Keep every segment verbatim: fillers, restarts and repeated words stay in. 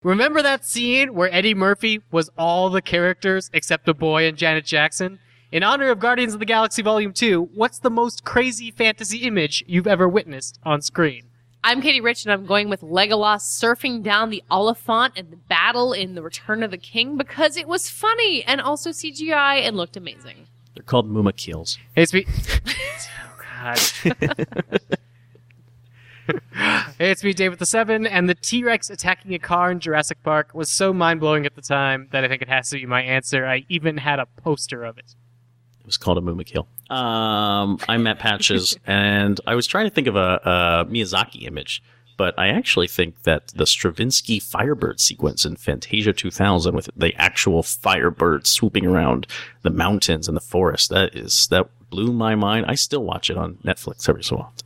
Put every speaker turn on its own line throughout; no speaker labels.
Remember that scene where Eddie Murphy was all the characters except a boy and Janet Jackson? In honor of Guardians of the Galaxy Volume two, what's the most crazy fantasy image you've ever witnessed on screen?
I'm Katie Rich, and I'm going with Legolas surfing down the Oliphant and the battle in The Return of the King because it was funny and also C G I and looked amazing.
They're called Mumakils.
Hey, it's me. Oh, God. Hey, it's me, David the Seven, and the T-Rex attacking a car in Jurassic Park was so mind-blowing at the time that I think it has to be my answer. I even had a poster of it.
It was called a Mumakil. Um, I'm Matt Patches, and I was trying to think of a, a Miyazaki image, but I actually think that the Stravinsky Firebird sequence in Fantasia two thousand with the actual Firebird swooping around the mountains and the forest, that is, that blew my mind. I still watch it on Netflix every so often.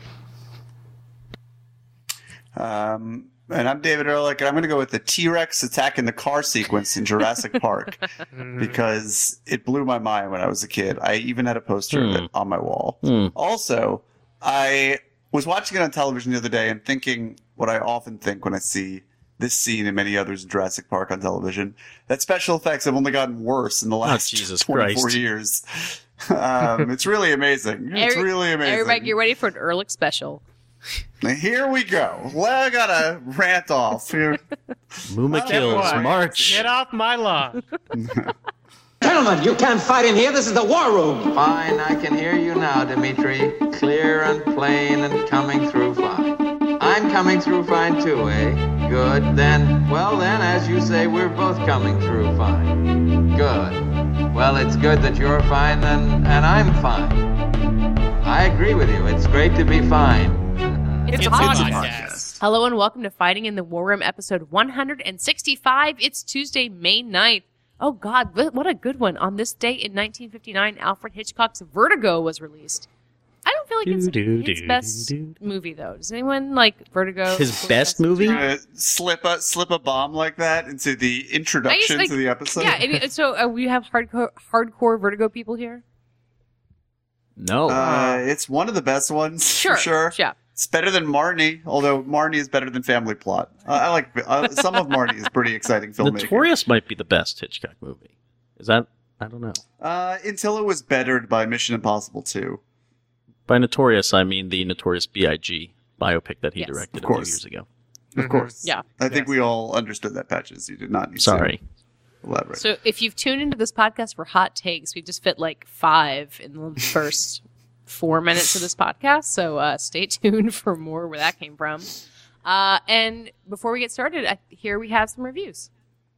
Um, and I'm David Ehrlich, and I'm going to go with the T-Rex attacking the car sequence in Jurassic Park because it blew my mind when I was a kid. I even had a poster
Hmm.
of it on my wall.
Hmm.
Also, I was watching it on television the other day and thinking what I often think when I see this scene and many others in Jurassic Park on television, that special effects have only gotten worse in the last
Oh, Jesus
twenty-four
Christ.
years. Um, it's really amazing. It's
Every-
really amazing.
Everybody get ready for an Ehrlich special.
Now, here we go. Well, I gotta rant off here.
Mumakils,
Boy,
march!
Get off my lawn.
Gentlemen, you can't fight in here. This is the war room.
Fine, I can hear you now, Dimitri. Clear and plain and coming through fine. I'm coming through fine too, eh? Good. Then, well then, as you say, we're both coming through fine. Good. Well, it's good that you're fine and, and I'm fine. I agree with you. It's great to be fine.
It's,
It's
a
a
podcast.
podcast.
Hello and welcome to Fighting in the War Room, episode one hundred sixty-five. It's Tuesday, May ninth. Oh, God, wh- what a good one. On this date in nineteen fifty-nine, Alfred Hitchcock's Vertigo was released. I don't feel like it's
Do, do,
his
do,
best
do, do.
movie, though. Does anyone like Vertigo?
His best movie?
You're gonna slip a slip a bomb like that into the introduction
like-
to the episode.
Yeah, and, so uh, we have hardcore, hardcore Vertigo people here?
No.
uh, it's one of the best ones
Sure.
for sure.
Yeah.
It's better than Marnie, although Marnie is better than Family Plot. Uh, I like uh, some of Marnie is pretty exciting filmmaking.
Notorious might be the best Hitchcock movie. Is that? I don't know.
Uh, until it was bettered by Mission Impossible two.
By Notorious, I mean the Notorious B I G biopic that he
Yes.
directed
Of
a few
course.
years ago.
Of course.
Yeah.
I think
Yes.
we all understood that, Patches. You did not need
Sorry.
to elaborate.
So if you've tuned into this podcast for hot takes, we've just fit like five in the first four minutes of this podcast. So uh, stay tuned for more where that came from. Uh, and before we get started, I, here we have some reviews.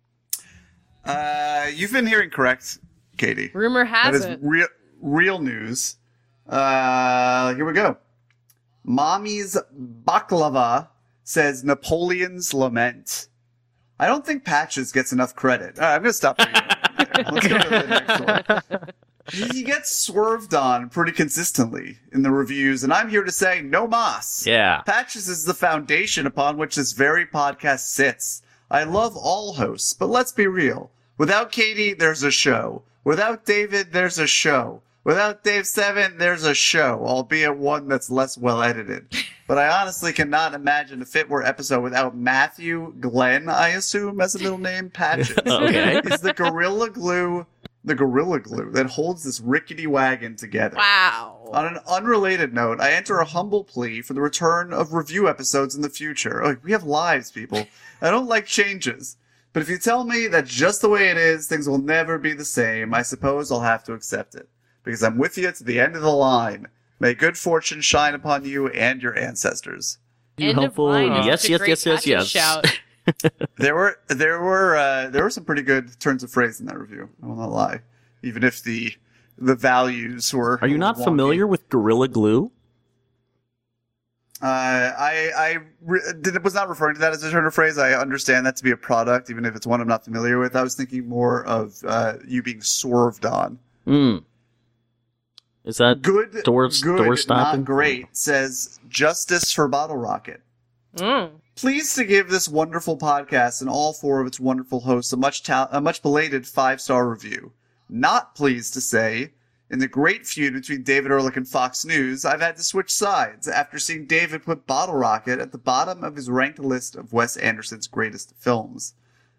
Uh, you've been hearing correct, Katie.
Rumor
That
has
is
it.
real, real news. Uh, here we go. Mommy's Baklava says Napoleon's Lament. I don't think Patches gets enough credit. All right, I'm going to stop reading. Let's go to the next one. He gets swerved on pretty consistently in the reviews, and I'm here to say no mas.
Yeah.
Patches is the foundation upon which this very podcast sits. I love all hosts, but let's be real. Without Katie, there's a show. Without David, there's a show. Without Dave Seven, there's a show, albeit one that's less well edited. But I honestly cannot imagine a Fitware episode without Matthew Glenn, I assume, as a middle name, Patches.
Okay.
Is the Gorilla Glue, the Gorilla Glue that holds this rickety wagon together.
Wow.
On an unrelated note, I enter a humble plea for the return of review episodes in the future. Like, we have lives, people. I don't like changes. But if you tell me that just the way it is, things will never be the same, I suppose I'll have to accept it. Because I'm with you to the end of the line. May good fortune shine upon you and your ancestors.
You
End of
helpful.
line is
Yes,
such a
yes,
great
yes, yes,
Patches
yes.
shout.
There were there were uh, there were some pretty good turns of phrase in that review. I will not lie, even if the the values were.
Are you not
wonky.
familiar with Gorilla Glue?
Uh, I I re- did, was not referring to that as a turn of phrase. I understand that to be a product, even if it's one I'm not familiar with. I was thinking more of uh, you being swerved on.
Hmm. Is that
Good,
doors,
good,
door stopping?
not great. Says Justice for Bottle Rocket.
Mm.
Pleased to give this wonderful podcast and all four of its wonderful hosts a much ta- a much belated five star review. Not pleased to say In the great feud between David Ehrlich and Fox News, I've had to switch sides after seeing David put Bottle Rocket at the bottom of his ranked list of Wes Anderson's greatest films.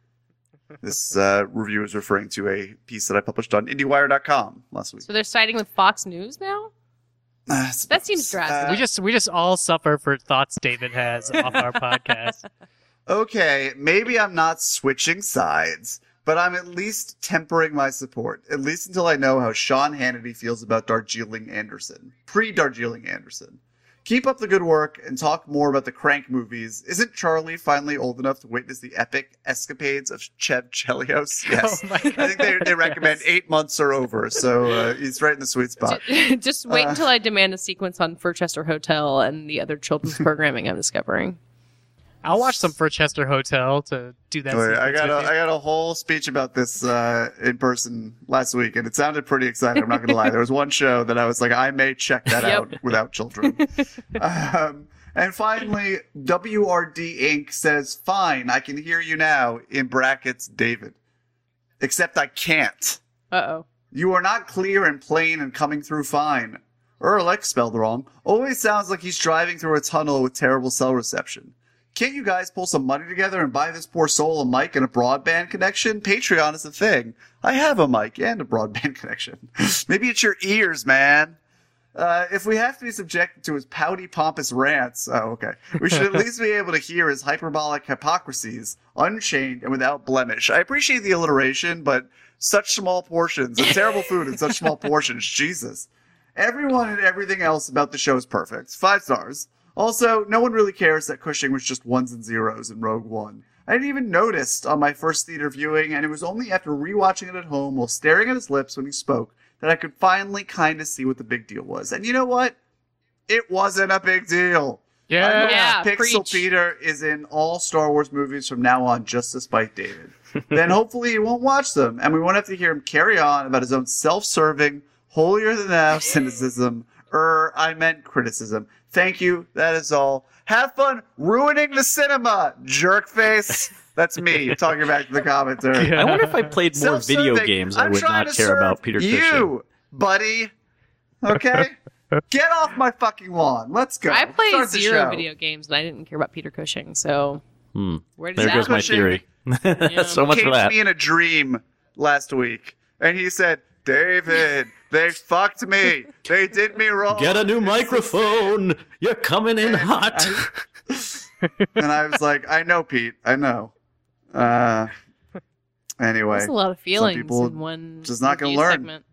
This uh, review is referring to a piece that I published on IndieWire dot com last week.
So they're siding with Fox News now?
Uh,
That seems drastic.
We just we just all suffer for thoughts David has off our podcast.
Okay, maybe I'm not switching sides, but I'm at least tempering my support, at least until I know how Sean Hannity feels about Darjeeling Anderson, pre-Darjeeling Anderson. Keep up the good work and talk more about the Crank movies. Isn't Charlie finally old enough to witness the epic escapades of Chev Chelios? Yes.
Oh my
I think they, they recommend eight months or over, so uh, he's right in the sweet spot.
Just wait
Uh,
until I demand a sequence on Furchester Hotel and the other children's programming I'm discovering.
I'll watch some Furchester Hotel to do that.
Wait, I
sequence
got a,
with you.
I got a whole speech about this uh, in person last week, and it sounded pretty exciting. I'm not going to lie. There was one show that I was like, I may check that
Yep.
out without children. um, and finally, W R D Incorporated says, fine, I can hear you now, in brackets, David. Except I can't.
Uh-oh.
You are not clear and plain and coming through fine. Ehrlich, spelled wrong, always sounds like he's driving through a tunnel with terrible cell reception. Can't you guys pull some money together and buy this poor soul a mic and a broadband connection? Patreon is the thing. I have a mic and a broadband connection. Maybe it's your ears, man. Uh, if we have to be subjected to his pouty, pompous rants, oh, okay, we should at least be able to hear his hyperbolic hypocrisies, unchained and without blemish. I appreciate the alliteration, but such small portions, and terrible food in such small portions, Jesus. Everyone and everything else about the show is perfect. Five stars. Also, no one really cares that Cushing was just ones and zeros in Rogue One. I didn't even notice on my first theater viewing, and it was only after rewatching it at home while staring at his lips when he spoke that I could finally kind of see what the big deal was. And you know what? It wasn't a big deal. I
Yeah.
hope
Yeah,
Pixel
preach.
Peter is in all Star Wars movies from now on just to spite David. Then hopefully he won't watch them, and we won't have to hear him carry on about his own self-serving, holier-than-thou cynicism. Er, I meant criticism. Thank you. That is all. Have fun ruining the cinema, jerkface. That's me talking back to the commentary.
Yeah.
I wonder if I played more video
Self-serving.
games, I
I'm
would
trying
not
to
care
serve
about Peter
you,
Cushing.
buddy. Okay? Get off my fucking lawn. Let's go.
I played
Start the
zero
show.
video games and I didn't care about Peter Cushing, so
Hmm.
where does
There
that
goes my
Cushing.
theory. so much
Came
for
to
that.
me in a dream last week, and he said, David, they fucked me. They did me wrong.
Get a new microphone. You're coming in hot.
And I was like, I know, Pete. I know. Uh, anyway.
That's a lot of feelings
people
in one
just not gonna
review
learn.
segment.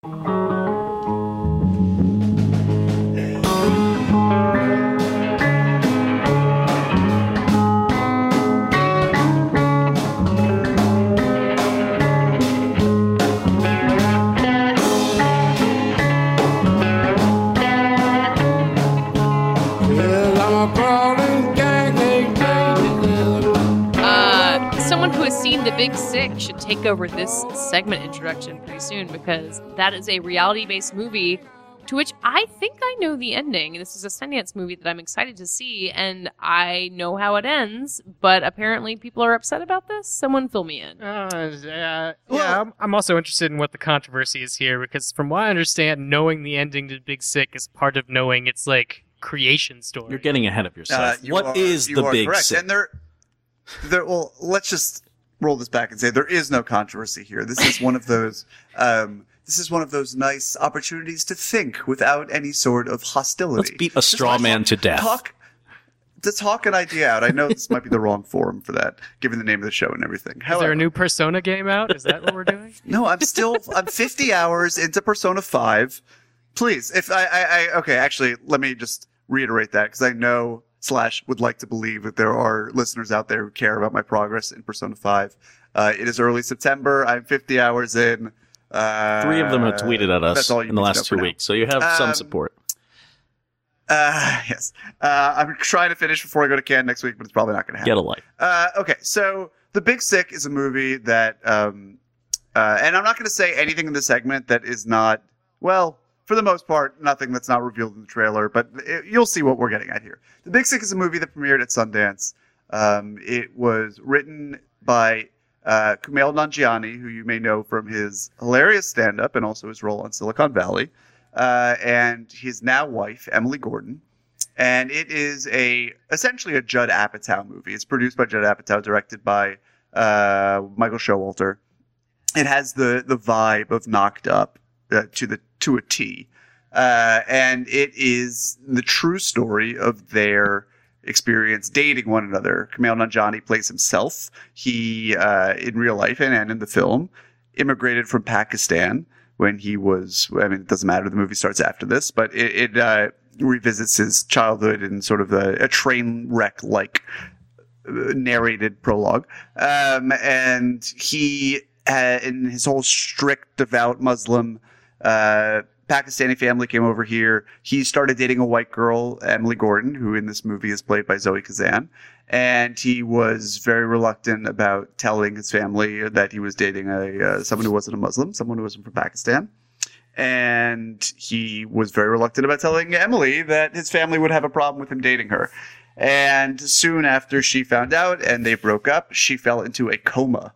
Uh, someone who has seen The Big Sick should take over this segment introduction pretty soon because that is a reality-based movie to which I think I know the ending. This is a Sundance movie that I'm excited to see, and I know how it ends, but apparently people are upset about this. Someone fill me in.
Uh, yeah, yeah. I'm, I'm also interested in what the controversy is here because, from what I understand, knowing the ending to Big Sick is part of knowing its like creation story.
You're getting ahead of
Uh,
yourself.
you
What
are-
is
you
the
are
big
correct.
sick?
And there, there. Well, let's just roll this back and say there is no controversy here. This is one of those. Um, this is one of those nice opportunities to think without any sort of hostility.
Let's beat a
Just
straw
like
man to death.
Talk. To talk an idea out. I know this might be the wrong forum for that, given the name of the show and everything.
Is
However,
there a new Persona game out? Is that what we're doing?
No, I'm still. I'm fifty hours into Persona five. Please, if I, I, I okay, actually, let me just reiterate that because I know slash would like to believe that there are listeners out there who care about my progress in Persona five. Uh, it is early September. I'm fifty hours in. Uh,
Three of them have tweeted at
that's
us
all you
in the
need to know
last
for
two
now.
weeks, so you have some
Um,
support.
Uh, yes. Uh, I'm trying to finish before I go to Cannes next week, but it's probably not going to happen.
Get a life.
Uh, okay, so The Big Sick is a movie that, um, uh, and I'm not going to say anything in the segment that is not, well, for the most part, nothing that's not revealed in the trailer, but it, you'll see what we're getting at here. The Big Sick is a movie that premiered at Sundance. Um, it was written by uh, Kumail Nanjiani, who you may know from his hilarious stand-up and also his role on Silicon Valley, uh, and his now wife, Emily Gordon. And it is a essentially a Judd Apatow movie. It's produced by Judd Apatow, directed by uh, Michael Showalter. It has the the vibe of Knocked Up uh, to the to a T, uh, and it is the true story of their experience dating one another. Kumail Nanjiani plays himself. He, uh, in real life and, and in the film, immigrated from Pakistan when he was. I mean, it doesn't matter. The movie starts after this, but it. it uh, revisits his childhood in sort of a, a train wreck like narrated prologue. Um, and he, uh, in his whole strict, devout Muslim, uh, Pakistani family came over here. He started dating a white girl, Emily Gordon, who in this movie is played by Zoe Kazan. And he was very reluctant about telling his family that he was dating a, uh, someone who wasn't a Muslim, someone who wasn't from Pakistan. And he was very reluctant about telling Emily that his family would have a problem with him dating her. And soon after she found out and they broke up, she fell into a coma.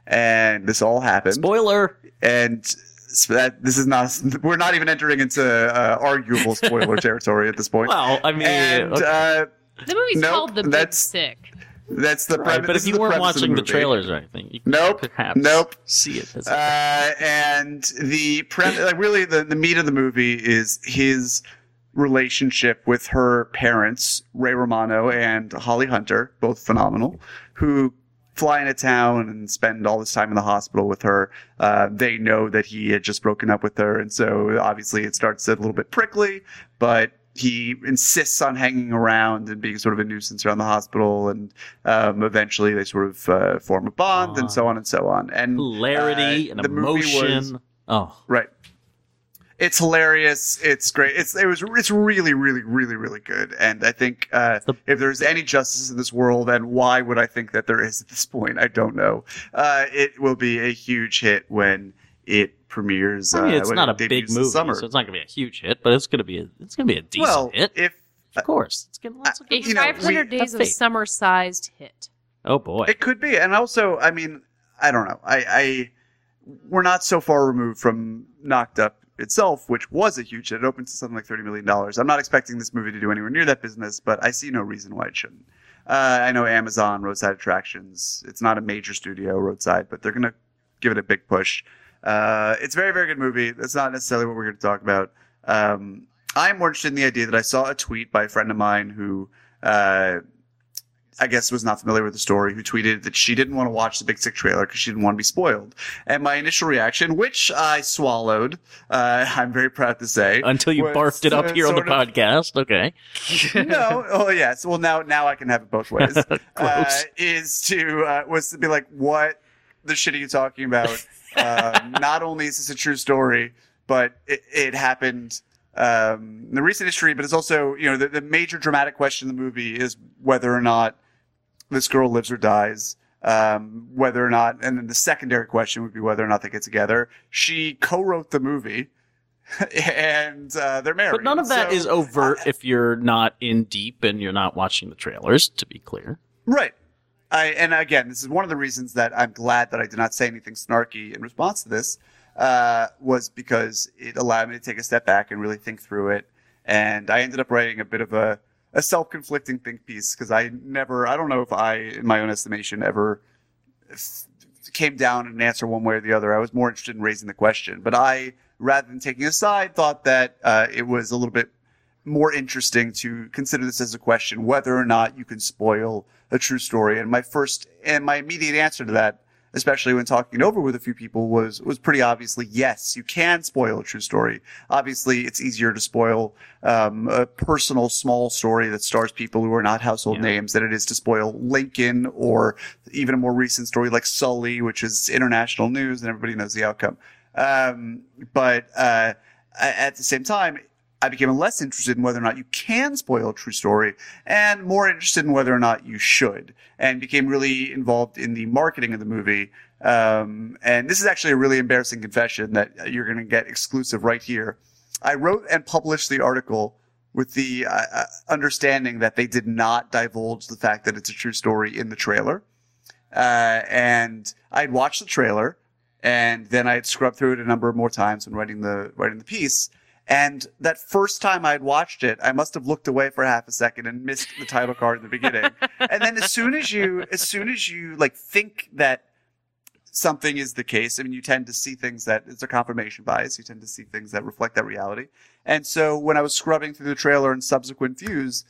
And this all happened.
Spoiler!
And so that this is not, we're not even entering into uh, arguable spoiler territory at this point.
Well, I mean,
and,
okay.
uh,
The movie's
Nope,
called The Big
that's-
Sick.
that's the
right,
premise.
but
this
if
is
you
the
weren't
premise of
watching the,
movie.
trailers or anything, you could
Nope.
perhaps
Nope.
see it. As a-
Uh, and the pre- like really the, the meat of the movie is his relationship with her parents, Ray Romano and Holly Hunter, both phenomenal, who fly into town and spend all this time in the hospital with her. Uh, they know that he had just broken up with her, and so obviously it starts a little bit prickly, but he insists on hanging around and being sort of a nuisance around the hospital, and um, eventually they sort of uh, form a bond, and so on and so on. And
Hilarity
uh,
and
the movie was-
emotion. Oh,
right. It's hilarious. It's great. It's it was it's really really really really good. And I think uh,
The-
if there's any justice in this world, and why would I think that there is at this point? I don't know. Uh, it will be a huge hit when it premieres.
I mean,
uh,
it's
when
not
it
a big
debuts this
movie,
summer.
so it's not going to be a huge hit, but it's going to be a, it's going to be a decent
well,
hit.
if
Of course, it's getting lots of
A
good.
you know,
five hundred
we-
Days
have
of
faith.
Summer-sized hit.
Oh boy,
it could be, and also, I mean, I don't know. I, I we're not so far removed from Knocked Up itself, which was a huge hit. It opened to something like thirty million dollars. I'm not expecting this movie to do anywhere near that business, but I see no reason why it shouldn't. Uh, I know Amazon, Roadside Attractions, it's not a major studio, Roadside, but they're going to give it a big push. Uh, it's a very, very good movie. That's not necessarily what we're going to talk about. Um, I'm more interested in the idea that I saw a tweet by a friend of mine who, uh, I guess was not familiar with the story, who tweeted that she didn't want to watch the Big Sick trailer because she didn't want to be spoiled. And my initial reaction, which I swallowed, uh, I'm very proud to say.
until you
was,
barfed it up
uh,
here on the
sort of-
podcast. Okay,
no, oh yes. Well, now now I can have it both ways. uh,
Gross.
is to uh, was to be like, what the shit are you talking about? um, not only is this a true story, but it, it happened um, in the recent history. But it's also, you know, the, the major dramatic question in the movie is whether or not this girl lives or dies. Um, whether or not, and then the secondary question would be whether or not they get together. She co-wrote the movie, and uh, they're married.
but none of that
So-
is overt if you're not in deep and you're not watching the trailers. To be clear,
Right. I, and again, this is one of the reasons that I'm glad that I did not say anything snarky in response to this, uh, was because it allowed me to take a step back and really think through it. And I ended up writing a bit of a, a self-conflicting think piece because I never, I don't know if I, in my own estimation, ever f- came down and an answer one way or the other. I was more interested in raising the question. But I, rather than taking a side, thought that uh, it was a little bit more interesting to consider this as a question, whether or not you can spoil a true story. And my first and my immediate answer to that, especially when talking it over with a few people, was was pretty obviously yes, you can spoil a true story. Obviously, it's easier to spoil um, a personal small story that stars people who are not household
Yeah.
names than it is to spoil Lincoln or even a more recent story like Sully, which is international news and everybody knows the outcome. Um, but uh, at the same time, I became less interested in whether or not you can spoil a true story and more interested in whether or not you should, and became really involved in the marketing of the movie. Um, and this is actually a really embarrassing confession that you're going to get exclusive right here. I wrote and published the article with the uh, uh, understanding that they did not divulge the fact that it's a true story in the trailer. uh, and I'd watched the trailer, and then I'd scrubbed through it a number of more times when writing the writing the piece. And that first time I'd watched it, I must have looked away for half a second and missed the title card in the beginning. And then as soon as you, as soon as you like think that something is the case, I mean, you tend to see things that it's a confirmation bias. You tend to see things that reflect that reality. And so when I was scrubbing through the trailer and subsequent views,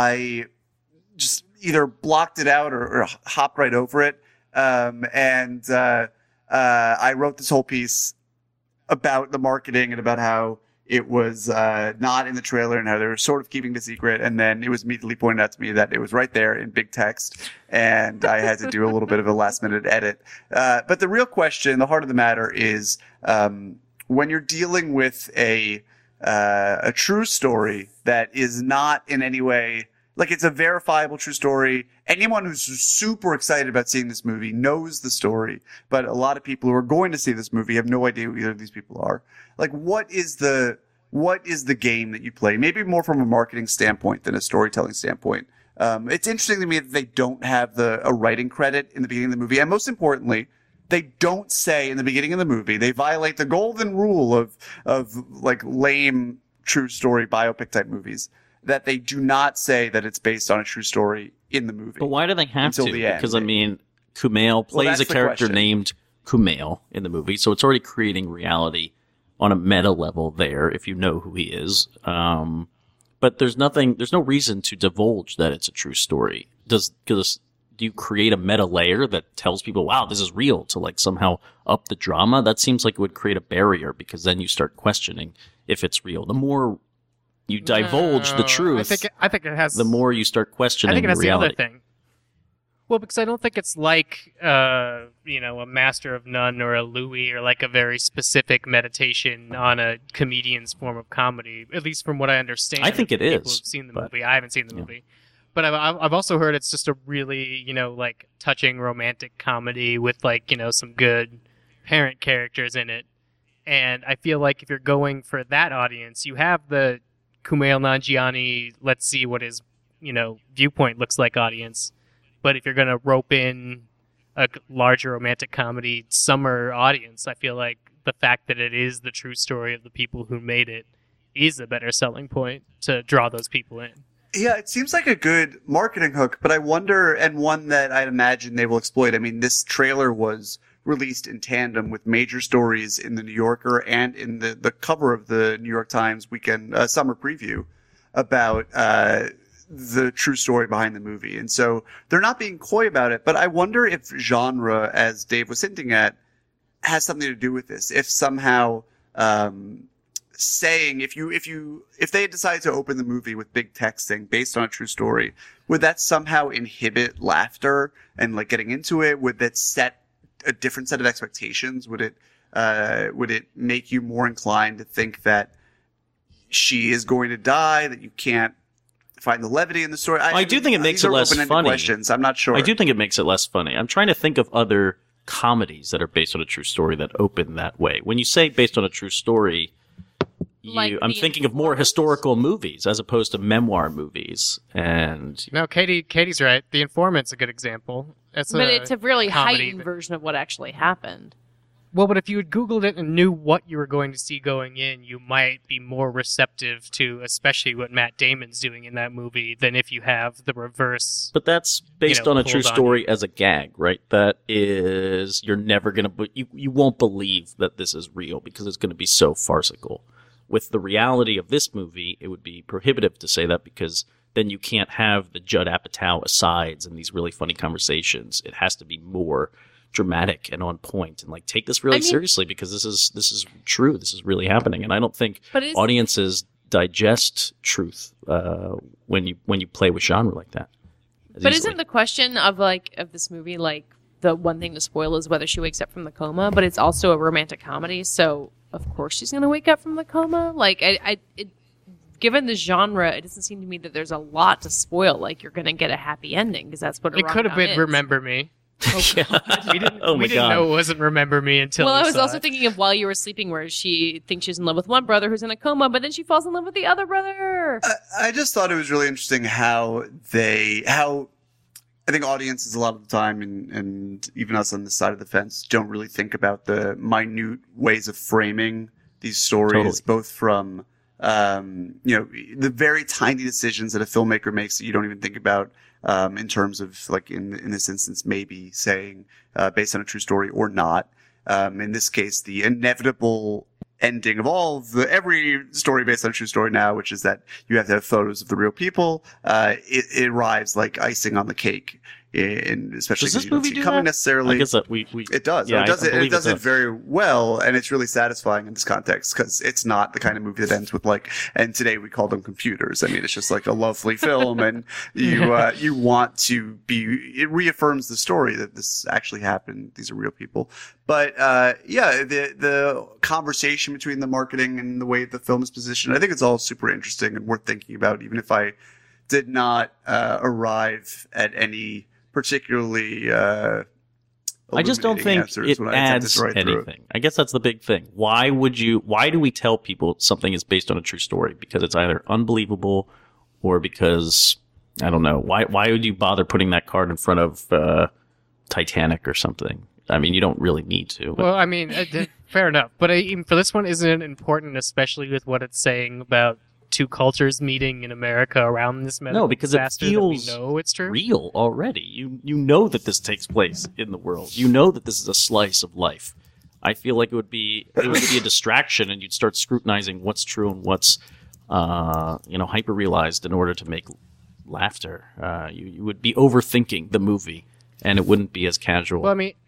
I just either blocked it out or, or hopped right over it. Um, and uh, uh, I wrote this whole piece about the marketing and about how it was uh, not in the trailer and how they were sort of keeping the secret. And then it was immediately pointed out to me that it was right there in big text. And I had to do a little bit of a last minute edit. Uh, but the real question, the heart of the matter is um, when you're dealing with a uh, a true story that is not in any way, like it's a verifiable true story. Anyone who's super excited about seeing this movie knows the story. But a lot of people who are going to see this movie have no idea who either of these people are. Like, what is the what is the game that you play? Maybe more from a marketing standpoint than a storytelling standpoint. Um, it's interesting to me that they don't have the a writing credit in the beginning of the movie, and most importantly, they don't say in the beginning of the movie. They violate the golden rule of of like lame true story biopic type movies, that they do not say that it's based on a true story in the movie.
But why do they have
until
to?
The end.
Because I mean, Kumail plays
that's
a
the
character
question.
named Kumail in the movie, so it's already creating reality on a meta level there, if you know who he is. Um, but there's nothing, there's no reason to divulge that it's a true story. Does, does, do you create a meta layer that tells people, wow, this is real, to like somehow up the drama? That seems like it would create a barrier, because then you start questioning if it's real. The more you divulge the
No,
truth,
I think it, I think it has
the more you start questioning
I think it has the
reality.
other thing. Well, because I don't think it's like, uh, you know, a Master of None or a Louis or like a very specific meditation on a comedian's form of comedy. At least from what I understand.
I think it
People
is,
who've seen the
but-
movie. I haven't seen the
yeah.
movie, but I've I've also heard it's just a really, you know, like touching romantic comedy with like, you know, some good parent characters in it. And I feel like if you're going for that audience, you have the Kumail Nanjiani, let's see what his, you know, viewpoint looks like audience. But if you're going to rope in a larger romantic comedy summer audience, I feel like the fact that it is the true story of the people who made it is a better selling point to draw those people in.
Yeah, it seems like a good marketing hook, but I wonder, and one that I'd imagine they will exploit. I mean, this trailer was released in tandem with major stories in the New Yorker and in the, the cover of the New York Times weekend uh, summer preview about uh, the true story behind the movie. And so they're not being coy about it, but I wonder if genre, as Dave was hinting at, has something to do with this. If somehow um, saying, if you, if you, if they had decided to open the movie with big text saying based on a true story, would that somehow inhibit laughter and like getting into it? Would that set a different set of expectations? Would it, uh, would it make you more inclined to think that she is going to die, that you can't find the levity in the story?
I do think it makes
these
it
are
less
open-ended
funny.
questions. I'm not sure.
I do think it makes it less funny. I'm trying to think of other comedies that are based on a true story that open that way. When you say based on a true story, you,
Like
I'm
The
thinking of more
Informers?
historical movies as opposed to memoir movies. And
No, Katie, Katie's right. The Informant's a good example. It's
But
a
it's a really
comedy
heightened
that-
version of what actually happened.
Well, but if you had Googled it and knew what you were going to see going in, you might be more receptive to especially what Matt Damon's doing in that movie than if you have the reverse.
But that's based
You know,
on a true
pulled on
story as a gag, right? That is, you're never going to, you, you won't believe that this is real because it's going to be so farcical. With the reality of this movie, it would be prohibitive to say that because then you can't have the Judd Apatow asides and these really funny conversations. It has to be more dramatic and on point and like take this really
I mean-
seriously because this is this is true. This is really happening, and I don't think
But it's-
audiences digest truth uh, when you when you play with genre like that. as
But
easily.
isn't the question of like of this movie like the one thing to spoil is whether she wakes up from the coma? But it's also a romantic comedy, so of course she's going to wake up from the coma. Like I, I it, given the genre, it doesn't seem to me that there's a lot to spoil. Like you're going to get a happy ending because that's what a
It could have
rom-com
been
is.
Remember Me.
Yeah.
We didn't,
Oh
we
my
didn't
God.
know it wasn't Remember Me until
Well,
we
I was
saw
also
it.
thinking of While You Were Sleeping, where she thinks she's in love with one brother who's in a coma, but then she falls in love with the other brother.
I, I just thought it was really interesting how they, how I think audiences a lot of the time, and, and even us on this side of the fence, don't really think about the minute ways of framing these stories,
Totally.
both from, um, you know, the very tiny decisions that a filmmaker makes that you don't even think about, um, in terms of, like, in, in this instance, maybe saying, uh, based on a true story or not. Um, in this case, the inevitable ending of all of the every story based on a true story now, which is that you have to have photos of the real people. Uh, it, it arrives like icing on the cake, in especially
Does
because
this
you don't
movie
see
do
it coming
that?
necessarily.
I guess that we, we
It does.
Yeah,
it does
I, I
it. It
believe
does it very well, and it's really satisfying in this context because it's not the kind of movie that ends with like, and today we call them computers. I mean, it's just like a lovely film, and you uh, you want to be. It reaffirms the story that this actually happened. These are real people. But uh, yeah, the the conversation between the marketing and the way the film is positioned, I think it's all super interesting and worth thinking about. Even if I did not uh, arrive at any particularly uh
I just don't
illuminating
think
answers
it
when I attempted
adds
to write through it.
anything. I guess that's the big thing. Why would you, why do we tell people something is based on a true story? Because it's either unbelievable or because, I don't know, why, why would you bother putting that card in front of, uh, Titanic or something? I mean, you don't really need to. But
Well, I mean, uh, d- fair enough. But I, even for this one, isn't it important, especially with what it's saying about two cultures meeting in America around this medical
no, because it
disaster
feels
that we know it's true?
real already. You, you know that this takes place in the world. You know that this is a slice of life. I feel like it would be, it would be a distraction and you'd start scrutinizing what's true and what's, uh, you know, hyper realized in order to make laughter. Uh, you, you would be overthinking the movie and it wouldn't be as casual.
Well, I mean,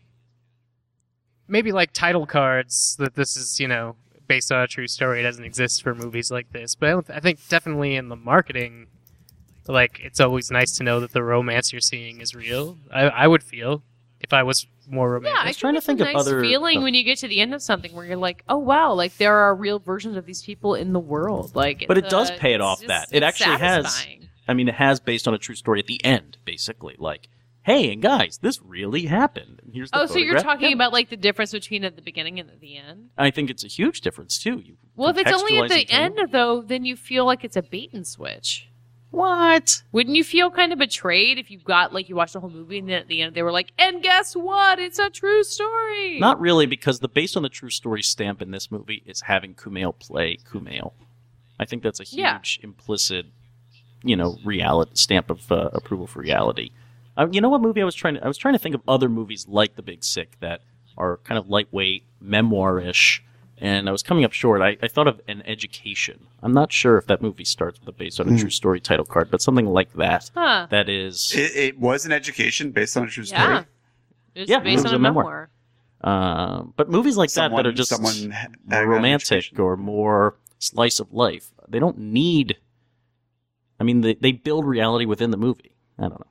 maybe like title cards that this is, you know, based on a true story. It doesn't exist for movies like this. But I, don't th- I think definitely in the marketing, like, it's always nice to know that the romance you're seeing is real. I, I would feel if I was more romantic.
Yeah, I
was trying to
it's
think
a
of
nice
other-
feeling
oh.
when you get to the end of something where you're like, oh wow, like there are real versions of these people in the world. Like,
But
it's,
it does
uh,
pay it
it's
off
just-
that. It
it's
actually has-
satisfying.
I mean, it has based on a true story at the end, basically. Like, hey, and guys, this really happened. And here's the
Oh, so you're
photograph.
talking
Yeah.
about like the difference between at the beginning and at the end?
I think it's a huge difference, too. You
Well, if it's only at
contextualize
the
it to-
end though, then you feel like it's a bait and switch.
What?
Wouldn't you feel kind of betrayed if you got like you watched the whole movie and then at the end they were like, and guess what? It's a true story.
Not really, because the based on the true story stamp in this movie is having Kumail play Kumail. I think that's a huge
Yeah.
implicit, you know, reality stamp of uh, approval for reality. Uh, you know what movie I was trying to? I was trying to think of other movies like The Big Sick that are kind of lightweight, memoir-ish, and I was coming up short. I, I thought of An Education. I'm not sure if that movie starts with a based on a true story title card, but something like that.
Huh.
That is,
It, it was an education based on a true story.
Yeah. It's
Yeah,
based
it was
on a
a memoir.
memoir.
uh, but movies like that
Someone-
that are just
someone had
more
an
romantic
education.
or more slice of life. They don't need. I mean, they they build reality within the movie. I don't know.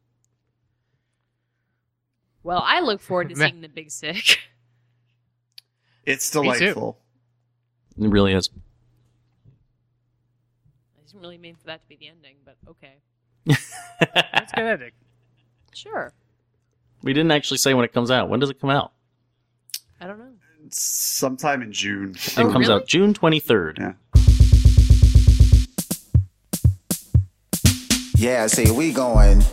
Well, I look forward to
Meh.
seeing The Big Sick.
It's
Me too.
delightful.
It really is.
I didn't really mean for that to be the ending, but okay.
That's good ending.
Sure.
We didn't actually say when it comes out. When does it come out?
I don't know.
It's sometime in June.
It
Oh,
comes
really?
out June twenty-third.
Yeah.
Yeah, see, we going.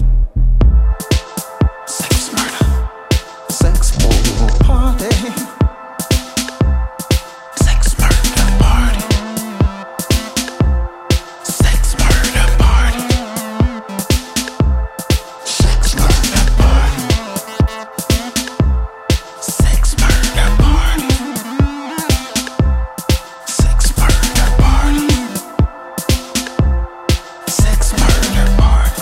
Sex murder. Sex murder party. Sex murder party. Sex murder party. Sex murder party. Sex murder party. Sex murder party. Sex murder party.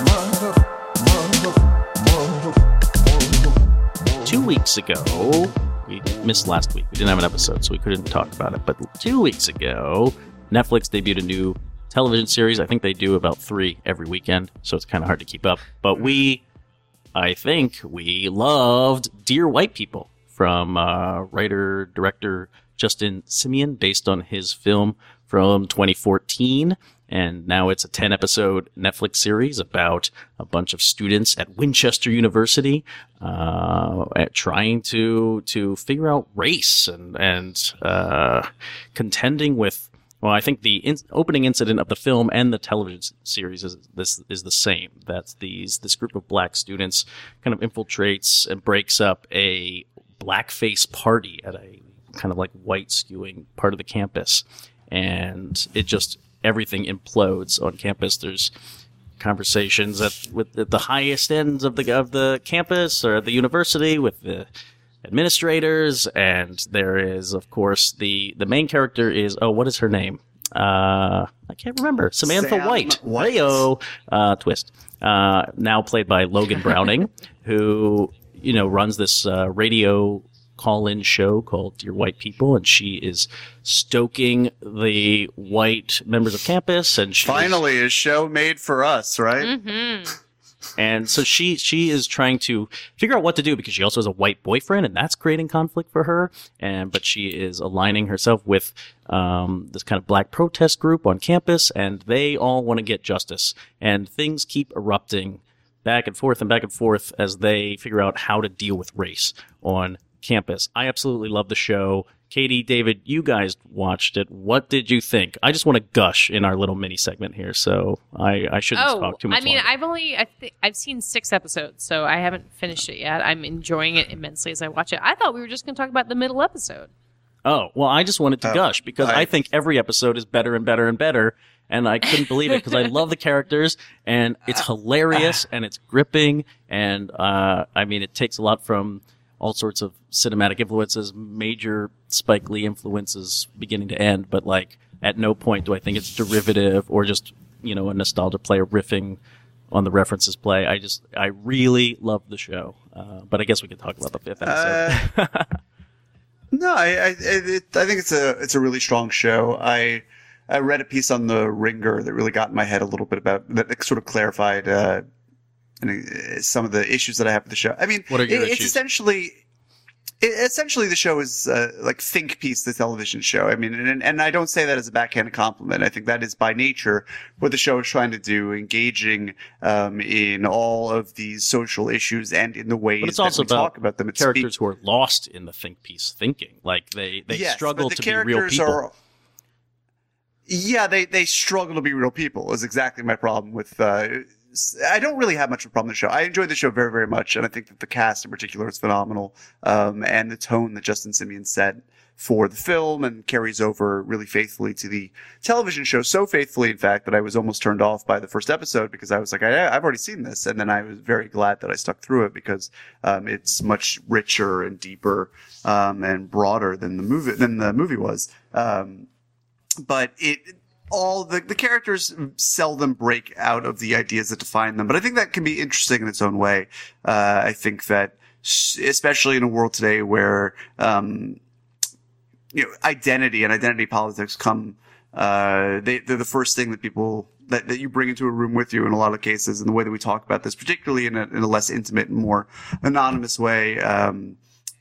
Two weeks ago, we missed last week. We didn't have an episode, so we couldn't talk about it. But two weeks ago, Netflix debuted a new television series. I think they do about three every weekend, so it's kind of hard to keep up. But we, I think, we loved Dear White People from uh, writer director Justin Simeon, based on his film from twenty fourteen. And now it's a ten episode Netflix series about a bunch of students at Winchester University, uh, at trying to, to figure out race and, and, uh, contending with Well, I think the in- opening incident of the film and the television s- series is this is the same. That these this group of black students kind of infiltrates and breaks up a blackface party at a kind of like white skewing part of the campus, and it just everything implodes on campus. There's conversations at with at the highest ends of the of the campus or the university with the administrators, and there is, of course, the the main character is oh, what is her name? Uh, I can't remember. Samantha
Sam
White.
White.
Heyo. Uh, twist. Uh, now played by Logan Browning, who you know runs this uh, radio call-in show called Dear White People, and she is stoking the white members of campus, and she
Finally, a show made for us, right?
Mm-hmm.
And so she she is trying to figure out what to do because she also has a white boyfriend, and that's creating conflict for her. And but she is aligning herself with um, this kind of black protest group on campus, and they all want to get justice. And things keep erupting back and forth and back and forth as they figure out how to deal with race on campus. I absolutely love the show. Katie, David, you guys watched it. What did you think? I just want to gush in our little mini segment here, so I, I shouldn't
Oh,
talk too much
I mean,
longer.
I've only I th- I've seen six episodes, so I haven't finished it yet. I'm enjoying it immensely as I watch it. I thought we were just going to talk about the middle episode.
Oh, well, I just wanted to
Oh,
gush because I,
I-
think every episode is better and better and better. And I couldn't believe it because I love the characters and it's hilarious and it's gripping. And, uh, I mean, it takes a lot from all sorts of cinematic influences, major Spike Lee influences beginning to end. But like at no point do I think it's derivative or just, you know, a nostalgia play or riffing on the references play. I just, I really love the show. Uh, but I guess we could talk about the fifth episode.
Uh, No, I I, it, I think it's a it's a really strong show. I I read a piece on the Ringer that really got in my head a little bit about that sort of clarified uh, some of the issues that I have with the show. I mean,
What are your
it, it's
issues?
essentially. It, essentially, the show is uh, like think piece, the television show. I mean, and, and I don't say that as a backhanded compliment. I think that is by nature what the show is trying to do, engaging um, in all of these social issues and in the ways
But it's
that
also
we
about
talk about them. It
characters
speaks-
who are lost in the think piece thinking. Like they, they
Yes,
struggle
but the
to be real
characters
people.
Are, yeah, they, they struggle to be real people is exactly my problem with, uh, I don't really have much of a problem with the show. I enjoyed the show very, very much. And I think that the cast in particular is phenomenal. Um, and the tone that Justin Simeon set for the film and carries over really faithfully to the television show. So faithfully, in fact, that I was almost turned off by the first episode because I was like, I, I've already seen this. And then I was very glad that I stuck through it because, um, it's much richer and deeper, um, and broader than the movie, than the movie was. Um, but it, all the, the characters seldom break out of the ideas that define them. But I think that can be interesting in its own way. Uh, I think that s- especially in a world today where, um, you know, identity and identity politics come, uh, they, they're the first thing that people, that, that you bring into a room with you in a lot of cases. And the way that we talk about this, particularly in a, in a less intimate and more anonymous way, um,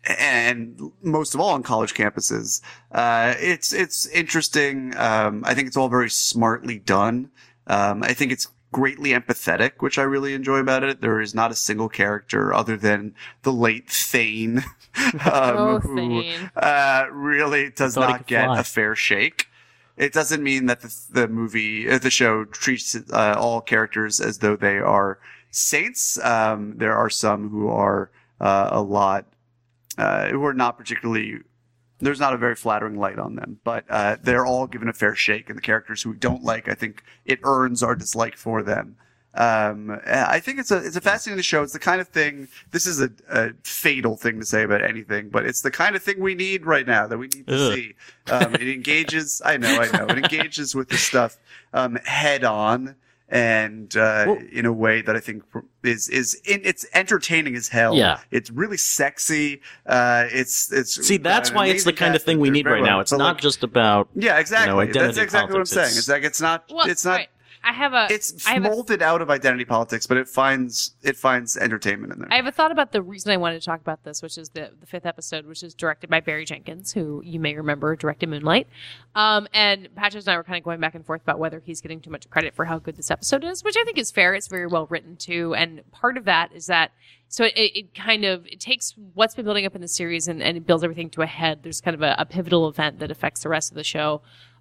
and most of all on college campuses, uh, it's, it's interesting. Um, I think it's all very smartly done. Um, I think it's greatly empathetic, which I really enjoy about it. There is not a single character other than the late Thane, um,
Oh,
who,
Thane.
uh, really does
Thought he
not
could
get
fly.
a fair shake. It doesn't mean that the, the movie, uh, the show treats uh, all characters as though they are saints. Um, there are some who are uh, a lot, uh, who are not particularly. There's not a very flattering light on them, but uh, they're all given a fair shake. And the characters who we don't like, I think it earns our dislike for them. Um, I think it's a it's a fascinating show. It's the kind of thing. This is a, a fatal thing to say about anything, but it's the kind of thing we need right now that we need to
Ugh.
see. Um, it engages. I know, I know. It engages with the stuff um, head on. And uh,
Well-
in a way that I think is is in, it's entertaining as hell.
Yeah.
It's really sexy. Uh, it's it's
See, that's
uh,
why it's the
amazing
kind of
cast.
thing we
They're
need
very
right now.
well.
It's
But,
not
like,
just about
yeah, exactly.
identity
That's exactly
politics.
what I'm saying.
It's-
It's like it's not
Well,
it's not
right. I have a.
it's
I have a
molded out of identity politics, but it finds it finds entertainment in there.
I have a thought about the reason I wanted to talk about this, which is the the fifth episode, which is directed by Barry Jenkins, who you may remember directed Moonlight. Um, and Patches and I were kind of going back and forth about whether he's getting too much credit for how good this episode is, which I think is fair. It's very well written too, and part of that is that so it, it kind of it takes what's been building up in the series and, and it builds everything to a head. There's kind of a, a pivotal event that affects the rest of the show.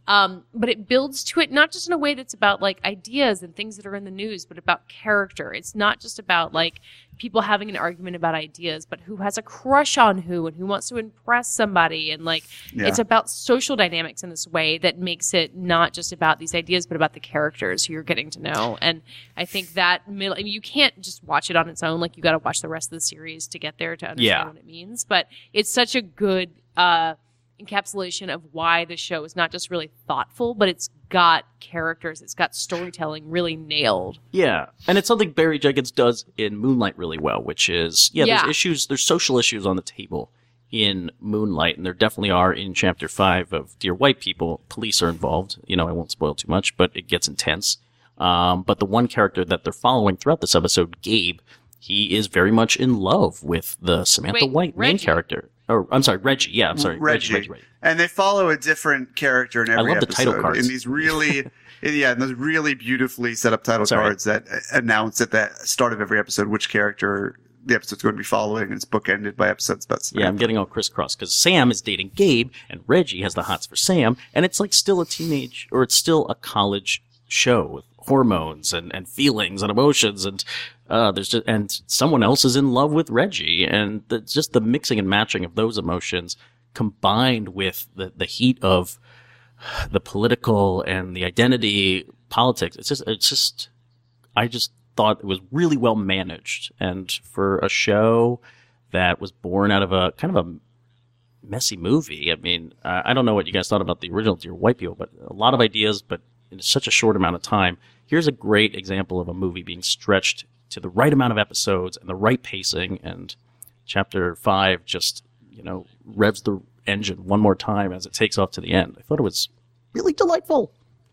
Um, but it builds to it not just in a way that's about like ideas and things that are in the news, but about character. It's not just about like people having an argument about ideas, but who has a crush on who and who wants to impress somebody. And like,
Yeah.
it's about social dynamics in this way that makes it not just about these ideas, but about the characters who you're getting to know. And I think that middle, I mean, you can't just watch it on its own. Like, you got to watch the rest of the series to get there to understand
Yeah.
what it means. But it's such a good, uh, encapsulation of why the show is not just really thoughtful, but it's got characters, it's got storytelling really nailed.
Yeah, and it's something Barry Jenkins does in Moonlight really well, which is, yeah,
Yeah.
there's issues, there's social issues on the table in Moonlight, and there definitely are in Chapter five of Dear White People. Police are involved. You know, I won't spoil too much, but it gets intense. Um, but the one character that they're following throughout this episode, Gabe, he is very much in love with the Samantha
Wait,
White main
Reggie.
character. Or, I'm sorry, Reggie. Yeah, I'm sorry.
Reggie.
Reggie, Reggie, Reggie.
And they follow a different character in every
love the
episode.
title cards.
In these really, in, yeah, in those really beautifully set up title
Sorry.
cards that uh, announce at the start of every episode which character the episode's going to be following, and it's bookended by episodes about Samantha.
Yeah, I'm getting all crisscrossed because Sam is dating Gabe and Reggie has the hots for Sam, and it's like still a teenage, or it's still a college show with hormones and, and feelings and emotions, and uh, there's just, and someone else is in love with Reggie, and the, just the mixing and matching of those emotions combined with the, the heat of the political and the identity politics. It's just, it's just, I just thought it was really well managed. And for a show that was born out of a kind of a messy movie, I mean, uh, I don't know what you guys thought about the original Dear White People, but a lot of ideas, but in such a short amount of time. Here's a great example of a movie being stretched to the right amount of episodes and the right pacing. And chapter five just, you know, revs the engine one more time as it takes off to the end. I thought it was really delightful.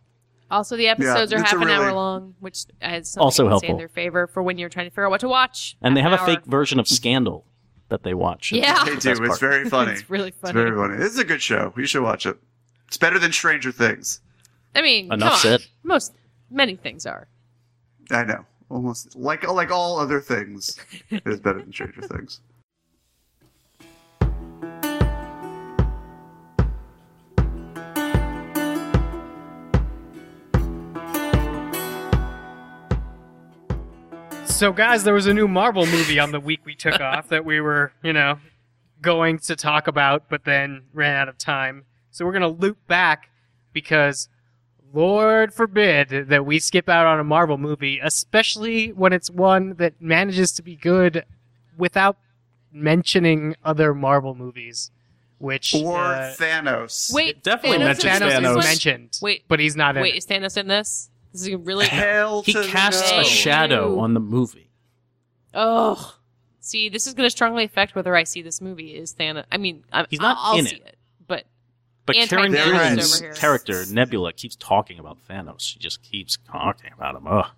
Also, the episodes
Yeah,
are
it's
half
a
an hour
really-
long, which is something
Also
I can say in
helpful.
their favor for when you're trying to figure out what to watch.
And they
Half
have
an
a
hour.
fake version of Scandal that they watch.
Yeah.
It's
They
the
do.
best
It's
part.
very funny.
It's really funny.
It's very funny. This is a good show. You should watch it. It's better than Stranger Things.
I mean,
Enough
come on.
said.
Most, many things are.
I know. Almost like like all other things, it is better than Stranger Things.
So, guys, there was a new Marvel movie on the week we took off that we were, you know, going to talk about, but then ran out of time. So we're going to loop back because, Lord forbid, that we skip out on a Marvel movie, especially when it's one that manages to be good without mentioning other Marvel movies, which
Or
uh,
Thanos.
Wait,
definitely
Thanos
mentions
is in
Thanos
this
is
Thanos.
one?
mentioned,
Wait,
but he's not in
Wait,
it.
is Thanos in this? This is really.
Hell
He
to the
casts
no.
a shadow on the movie.
Oh, see, this is going to strongly affect whether I see this movie. Is Thanos? I mean, I'm,
He's not
I'll
in
see
it.
it, but
But Karen
Anti-Thanos
Gillan's
over here.
character, Nebula, keeps talking about Thanos. She just keeps talking about him. Ugh.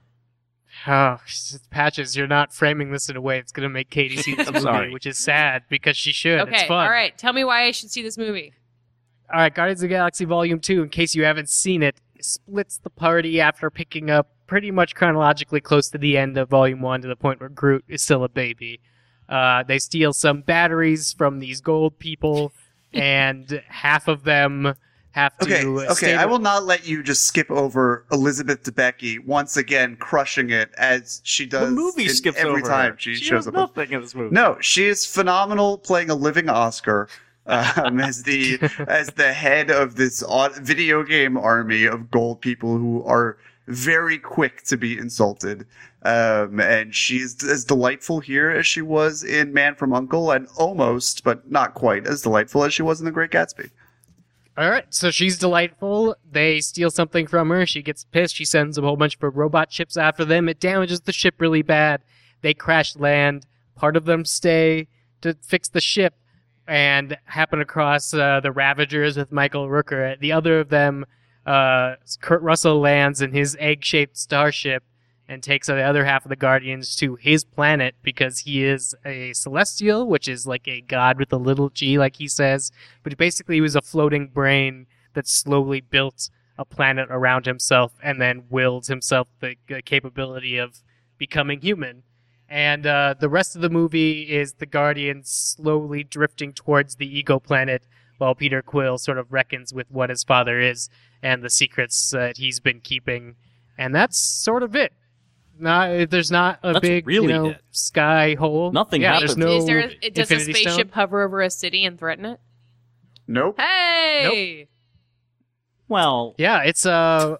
Oh, Patches, you're not framing this in a way that's going to make Katie see this
I'm
movie,
sorry.
which is sad because she should.
okay,
It's fun.
all right. Tell me why I should see this movie.
All right, Guardians of the Galaxy Volume two, in case you haven't seen it, splits the party after picking up pretty much chronologically close to the end of Volume one to the point where Groot is still a baby. Uh, they steal some batteries from these gold people, and half of them have to
Okay,
uh,
okay.
stay
I will not let you just skip over Elizabeth Debicki once again, crushing it as she does
The movie
in
skips
every
over
time
her.
she,
She
shows
does
up.
nothing in this movie.
No, she is phenomenal playing a living Oscar um, as the as the head of this au- video game army of gold people who are very quick to be insulted. Um, and she's as delightful here as she was in Man from U N C L E, and almost, but not quite, as delightful as she was in The Great Gatsby.
All right, so she's delightful. They steal something from her. She gets pissed. She sends a whole bunch of her robot ships after them. It damages the ship really bad. They crash land. Part of them stay to fix the ship and happen across uh, the Ravagers with Michael Rooker. The other of them, uh, Kurt Russell, lands in his egg-shaped starship and takes the other half of the Guardians to his planet because he is a Celestial, which is like a god with a little g, like he says. But basically he was a floating brain that slowly built a planet around himself and then willed himself the, the capability of becoming human. And uh, the rest of the movie is the Guardians slowly drifting towards the Ego Planet, while Peter Quill sort of reckons with what his father is and the secrets that he's been keeping. And that's sort of it. Not, there's not a
That's
big,
really
you know,
it.
sky hole.
Nothing
yeah,
happens.
There's no
Is there? A, does a
Infinity
spaceship
Stone.
hover over a city and threaten it?
Nope.
Hey.
Well,
Yeah, it's uh.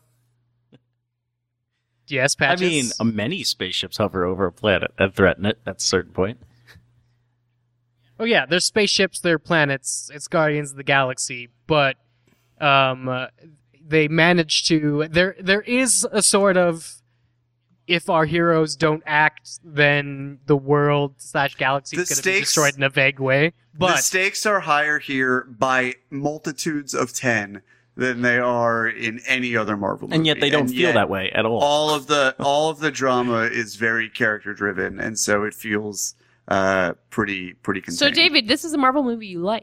Yes,
I
Patches.
mean, uh, many spaceships hover over a planet and threaten it at a certain point.
Oh yeah, there's spaceships, there are planets. It's Guardians of the Galaxy, but um, uh, they manage to. There, there is a sort of. If our heroes don't act, then the world slash galaxy
The
is going to be
stakes-
destroyed in a vague way. But
the stakes are higher here by multitudes of ten than they are in any other Marvel movie.
And yet they don't
And
feel
yet
that way at all.
All of the all of the drama is very character driven, and so it feels uh, pretty pretty contained.
So, David, this is a Marvel movie you like.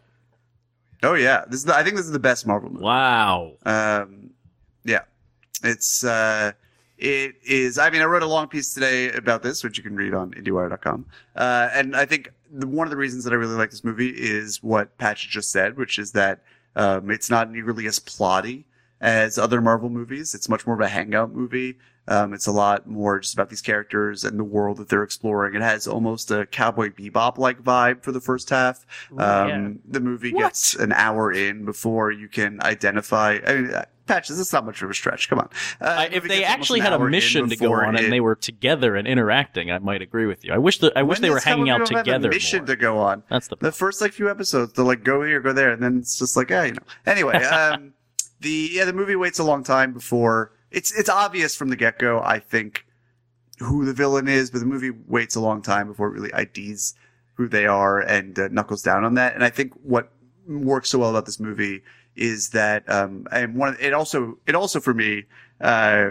Oh yeah, this is the, I think this is the best Marvel movie.
Wow.
Um, yeah, it's uh, it is. I mean, I wrote a long piece today about this, which you can read on IndieWire dot com. Uh, and I think the, one of the reasons that I really like this movie is what Patch just said, which is that um, it's not nearly as plotty as other Marvel movies. It's much more of a hangout movie. Um, it's a lot more just about these characters and the world that they're exploring. It has almost a Cowboy Bebop-like vibe for the first half.
Ooh,
Um,
yeah.
The movie gets an hour in before you can identify. I mean, uh, Patches, it's not much of a stretch. Come on. Uh,
I,
the
if
movie
they
gets almost
actually
an
had a
hour in
mission to go
before
on
it-
and they were together and interacting, I might agree with you. I wish that I wish
When
they were
does some
hanging
of
out
them have
together
a mission
more.
to go on.
That's the
The first like few episodes, they're like go here, go there, and then it's just like, yeah, you know. Anyway, um, the yeah, the movie waits a long time before it's it's obvious from the get go. I think who the villain is, but the movie waits a long time before it really I Ds who they are and uh, knuckles down on that. And I think what works so well about this movie is that um, and one of, it also it also for me uh,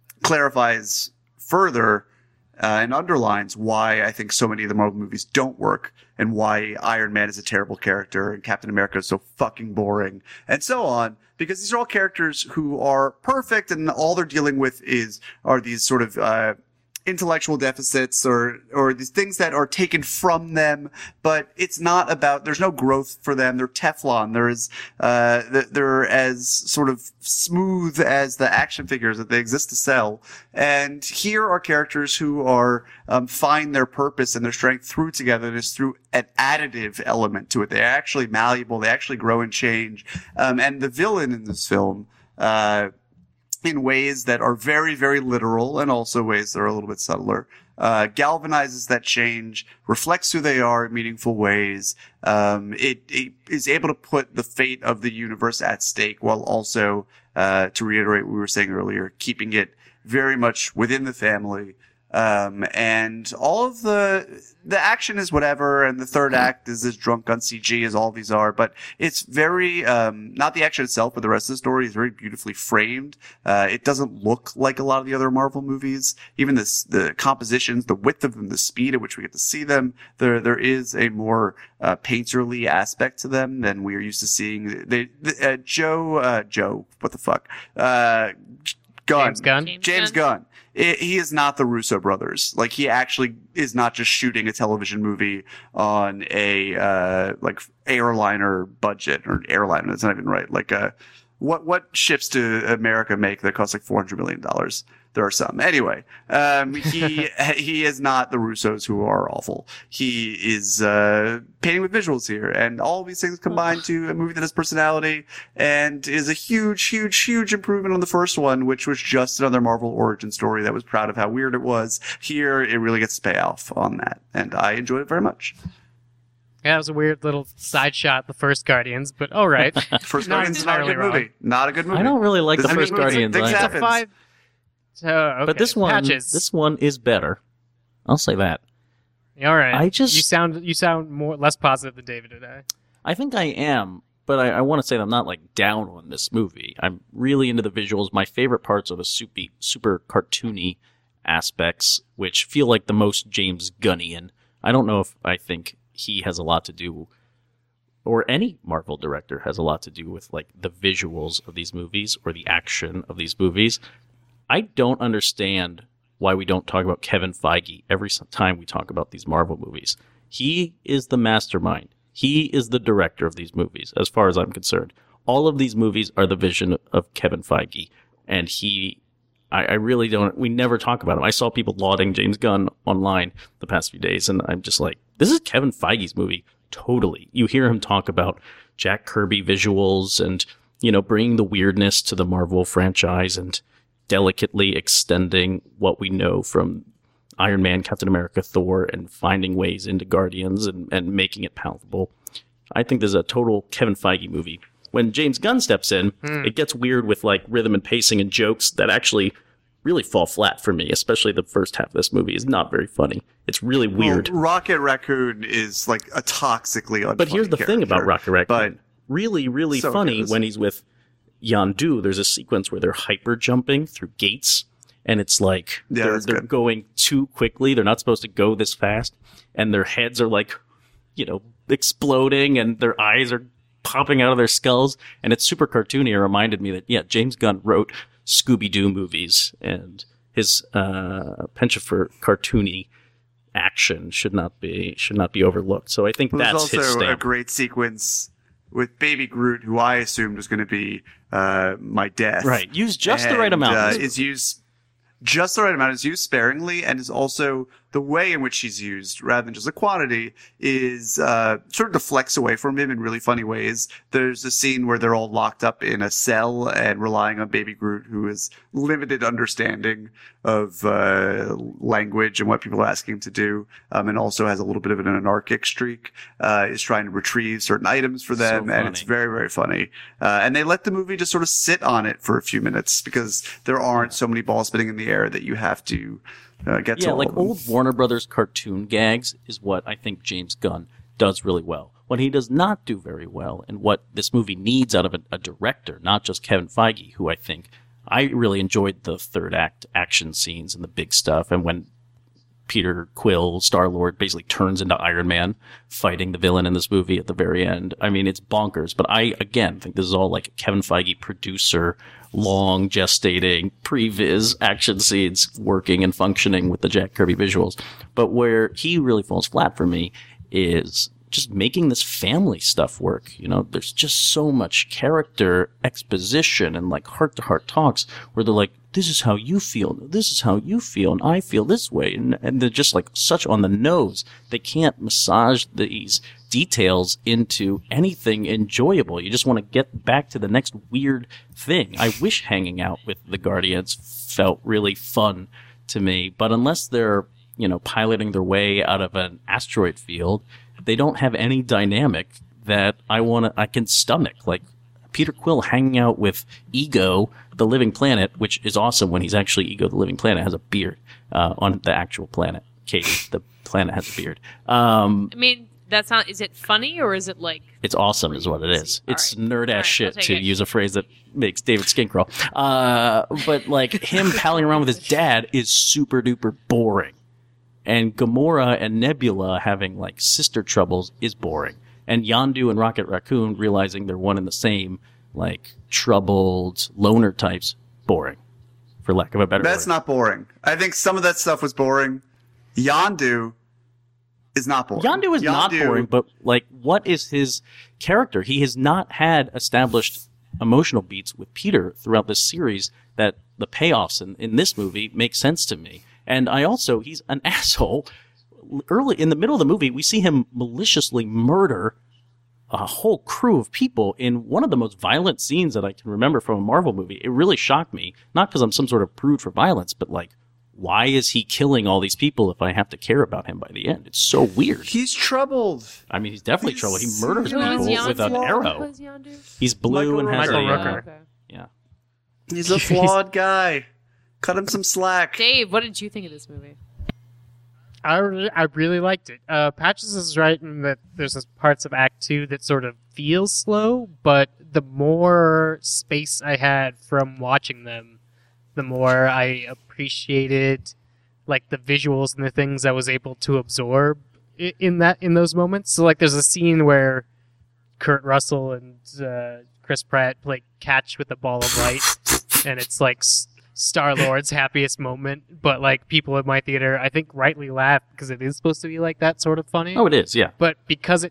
clarifies further. Uh, and underlines why I think so many of the Marvel movies don't work and why Iron Man is a terrible character and Captain America is so fucking boring and so on, because these are all characters who are perfect and all they're dealing with is are these sort of uh, intellectual deficits or or these things that are taken from them, but it's not about, there's no growth for them. They're Teflon. There is, uh, they're as sort of smooth as the action figures that they exist to sell. And here are characters who are, um, find their purpose and their strength through togetherness, through an additive element to it. They're actually malleable. They actually grow and change. Um, and the villain in this film, uh, in ways that are very, very literal and also ways that are a little bit subtler, uh, galvanizes that change, reflects who they are in meaningful ways. Um, it, it is able to put the fate of the universe at stake while also, uh, to reiterate what we were saying earlier, keeping it very much within the family. Um, and all of the, the action is whatever, and the third act is as drunk on C G as all these are, but it's very, um, not the action itself, but the rest of the story is very beautifully framed. Uh, it doesn't look like a lot of the other Marvel movies. Even this, the compositions, the width of them, the speed at which we get to see them, there, there is a more, uh, painterly aspect to them than we are used to seeing. They, uh, Joe, uh, Joe, what the fuck? Uh, Gunn.
James Gunn.
James
James
Gunn.
Gunn. I he is not the Russo brothers. Like, he actually is not just shooting a television movie on a, uh, like, airliner budget, or airliner, that's not even right. Like, uh, what, what ships do America make that cost like four hundred million dollars? There are some. Anyway, um, he, he is not the Russos who are awful. He is, uh, painting with visuals here, and all of these things combined to a movie that has personality and is a huge, huge, huge improvement on the first one, which was just another Marvel origin story that was proud of how weird it was. Here, it really gets to pay off on that, and I enjoyed it very much.
Yeah, it was a weird little side shot, the first Guardians, but all right.
First
Not
Guardians is not a good
entirely
movie. Not a good movie.
I don't really like
This
the
is a
first
good movie.
Guardians.
Things
either.
It's a
happens.
five. So, okay.
But this one,
Patches.
this one is better. I'll say that.
All right.
I just-
you sound you sound more less positive than David today.
I think I am, but I, I want to say that I'm not like down on this movie. I'm really into the visuals. My favorite parts are the super, super cartoony aspects, which feel like the most James Gunnian. I don't know if I think he has a lot to do, or any Marvel director has a lot to do with like the visuals of these movies or the action of these movies. I don't understand why we don't talk about Kevin Feige every time we talk about these Marvel movies. He is the mastermind. He is the director of these movies, as far as I'm concerned. All of these movies are the vision of Kevin Feige, and he, I, I really don't, we never talk about him. I saw people lauding James Gunn online the past few days, and I'm just like, this is Kevin Feige's movie. Totally. You hear him talk about Jack Kirby visuals and, you know, bringing the weirdness to the Marvel franchise and delicately extending what we know from Iron Man, Captain America, Thor, and finding ways into Guardians and, and making it palatable. I think this is a total Kevin Feige movie. When James Gunn steps in, mm. it gets weird with like rhythm and pacing and jokes that actually really fall flat for me, especially the first half of this movie is not very funny. It's really weird.
Well, Rocket Raccoon is like a toxically unfunny
But here's the
character.
thing about Rocket Raccoon.
But
really, really
so
funny
goes.
when he's with Yondu. There's a sequence where they're hyper jumping through gates, and it's like
Yeah,
they're,
that's
they're
good.
going too quickly. They're not supposed to go this fast, and their heads are like, you know, exploding, and their eyes are popping out of their skulls, and it's super cartoony. It reminded me that, yeah, James Gunn wrote Scooby-Doo movies, and his uh, penchant for cartoony action should not be should not be overlooked. So I think
Well,
that's
there's
his
also a
stamp.
great sequence with Baby Groot, who I assumed was going to be uh, my death.
Right, use just the right
And,
amount.
Uh, is used just the right amount. Is used sparingly, and is also the way in which she's used, rather than just the quantity, is uh, sort of deflects away from him in really funny ways. There's a scene where they're all locked up in a cell and relying on Baby Groot, who has limited understanding of uh, language and what people are asking him to do, um, and also has a little bit of an anarchic streak, uh, is trying to retrieve certain items for them,
So
and it's
funny.
very, very funny. Uh, and they let the movie just sort of sit on it for a few minutes because there aren't so many balls spinning in the air that you have to uh, get to
Yeah,
all
like
of them.
old Warner Brothers cartoon gags is what I think James Gunn does really well. What he does not do very well, and what this movie needs out of a, a director, not just Kevin Feige, who I think I really enjoyed the third act action scenes and the big stuff, and when Peter Quill, Star-Lord, basically turns into Iron Man, fighting the villain in this movie at the very end. I mean, it's bonkers, but I, again, think this is all like Kevin Feige producer, long gestating, previs action scenes working and functioning with the Jack Kirby visuals. But where he really falls flat for me is just making this family stuff work. You know, there's just so much character exposition and like heart to heart talks where they're like, this is how you feel. This is how you feel. And I feel this way. And, and they're just like such on the nose. They can't massage these details into anything enjoyable. You just want to get back to the next weird thing. I wish hanging out with the Guardians felt really fun to me, but unless they're, you know, piloting their way out of an asteroid field, they don't have any dynamic that I want to, I can stomach. Like Peter Quill hanging out with Ego, the Living Planet, which is awesome when he's actually Ego, the Living Planet, has a beard uh, on the actual planet. Katie, the planet has a beard. Um,
I mean, that's not. Is it funny or is it like?
it's awesome, is what it is.
All
It's
right.
nerd
All right,
ass shit,
I'll take
to
it.
use a phrase that makes David Skink crawl. Uh, but like him palling around with his dad is super duper boring. And Gamora and Nebula having like sister troubles is boring. And Yondu and Rocket Raccoon realizing they're one and the same, like troubled loner types, boring, for lack of a better
That's
word.
not boring. I think some of that stuff was boring. Yondu is not boring.
Yondu is not
Yondu-
boring, but like, what is his character? He has not had established emotional beats with Peter throughout this series that the payoffs in, in this movie make sense to me. And I also, he's an asshole. Early in the middle of the movie, we see him maliciously murder a whole crew of people in one of the most violent scenes that I can remember from a Marvel movie. It really shocked me. Not because I'm some sort of prude for violence, but like, why is he killing all these people if I have to care about him by the end? It's so weird.
He's troubled.
I mean, he's definitely
He's-
trouble. He murders
Who was
people with an
Yondu? Who
arrow.
was Yondu?
He's blue
Michael
and has
Michael
a
Rooker.
uh,
Okay.
yeah.
He's a flawed guy. Cut him some slack.
Dave, what did you think of this movie?
I, re- I really liked it. Uh, Patches is right in that there's this parts of Act Two that sort of feels slow, but the more space I had from watching them, the more I appreciated like the visuals and the things I was able to absorb i- in that in those moments. So like, there's a scene where Kurt Russell and uh, Chris Pratt play catch with a ball of light, and it's like Star Lord's happiest moment. But like, people in my theater, I think rightly laugh because it is supposed to be like that sort of funny.
Oh, it is, yeah.
But because it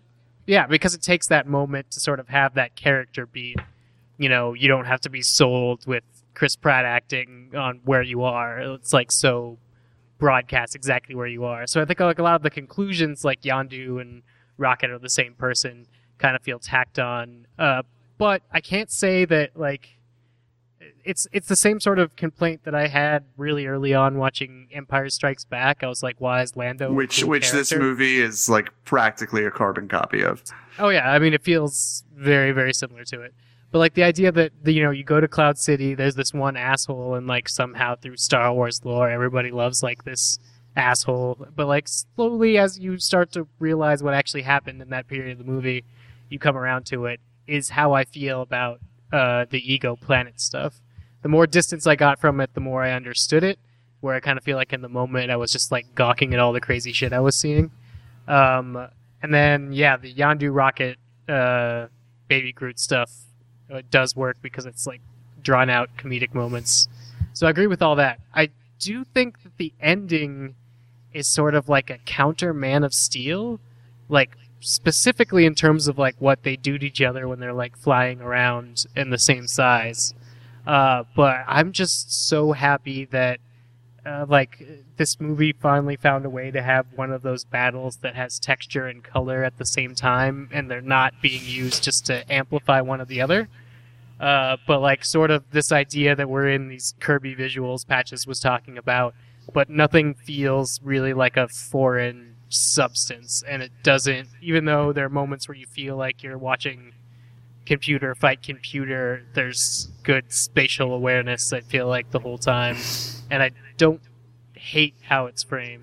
Yeah, because it takes that moment to sort of have that character beat. You know, you don't have to be sold with Chris Pratt acting on where you are. It's like so broadcast exactly where you are. So I think like a lot of the conclusions, like Yondu and Rocket are the same person, kind of feel tacked on. Uh, but I can't say that like it's it's the same sort of complaint that I had really early on watching Empire Strikes Back. I was like, why is Lando? a
Which
cool
which this
character?
movie is like practically a carbon copy of.
Oh yeah, I mean it feels very very similar to it. But like the idea that the, you know you go to Cloud City, there's this one asshole, and like somehow through Star Wars lore, everybody loves like this asshole. But like slowly, as you start to realize what actually happened in that period of the movie, you come around to it. Is how I feel about uh, the Ego Planet stuff. The more distance I got from it, the more I understood it. Where I kind of feel like in the moment I was just like gawking at all the crazy shit I was seeing. Um, and then yeah, the Yondu Rocket uh, Baby Groot stuff. It does work because it's like drawn out comedic moments. So I agree with all that. I do think that the ending is sort of like a counter Man of Steel, like specifically in terms of like what they do to each other when they're like flying around in the same size. Uh, but I'm just so happy that uh, like this movie finally found a way to have one of those battles that has texture and color at the same time, and they're not being used just to amplify one or the other. Uh, but like sort of this idea that we're in these Kirby visuals Patches was talking about, but nothing feels really like a foreign substance, and it doesn't, even though there are moments where you feel like you're watching computer fight computer, there's good spatial awareness, I feel like, the whole time, and I don't hate how it's framed.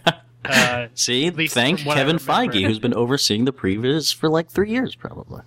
Uh,
See,
at least
thank
from what I
Kevin
remember.
Feige, who's been overseeing the previews for like three years, probably.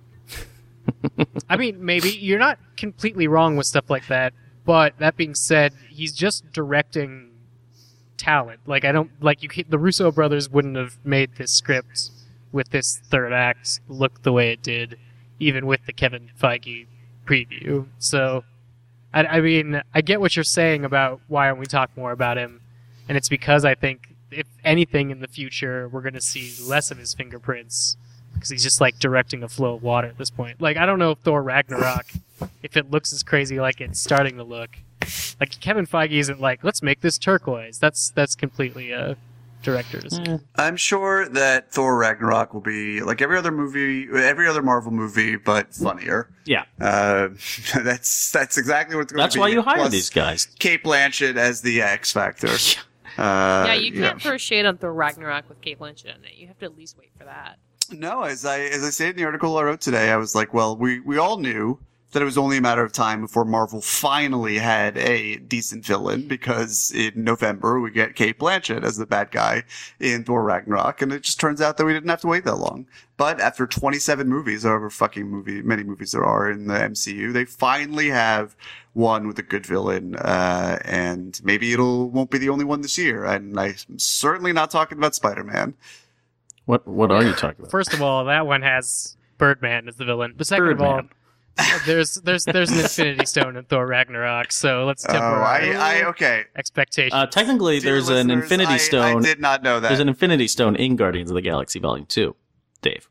I mean, maybe you're not completely wrong with stuff like that, but that being said, he's just directing talent. Like I don't like you. Can't, the Russo brothers wouldn't have made this script with this third act look the way it did, even with the Kevin Feige preview. So, I, I mean, I get what you're saying about why don't we talk more about him, and it's because I think if anything in the future, we're going to see less of his fingerprints. Because he's just like directing a flow of water at this point. Like I don't know if Thor Ragnarok, if it looks as crazy like it's starting to look. Like Kevin Feige isn't like, let's make this turquoise. That's that's completely uh, directors.
I'm sure that Thor Ragnarok will be like every other movie, every other Marvel movie, but funnier.
Yeah.
Uh, that's that's exactly what's going to be.
That's why you hire
Plus
these guys.
Kate Blanchett as the X Factor. Uh,
yeah, you can't
yeah.
throw shade on Thor Ragnarok with Kate Blanchett in it. You have to at least wait for that.
No, as I as I say in the article I wrote today, I was like, well, we, we all knew that it was only a matter of time before Marvel finally had a decent villain, because in November we get Kate Blanchett as the bad guy in Thor Ragnarok, and it just turns out that we didn't have to wait that long. But after twenty-seven movies, however fucking movie many movies there are in the M C U, they finally have one with a good villain, uh, and maybe it'll won't be the only one this year. And I'm certainly not talking about Spider-Man.
What What are you talking about?
First of all, that one has Birdman as the villain. But second
Birdman.
of all, there's there's there's an Infinity Stone in Thor Ragnarok, so let's
Oh,
temper our
I, I okay.
expectations.
Uh, technically,
Dear
there's an
listeners,
Infinity
I-
Stone.
I did not know that.
There's an Infinity Stone in Guardians of the Galaxy Volume Two. Dave,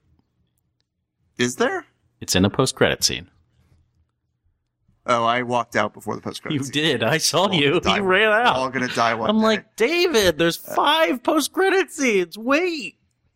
Is there?
it's in a post-credit scene.
Oh, I walked out before the post
You
credits.
did. I saw
All
you.
die-
You ran out.
All gonna die one
I'm
day.
like, David, there's five post-credit scenes. Wait.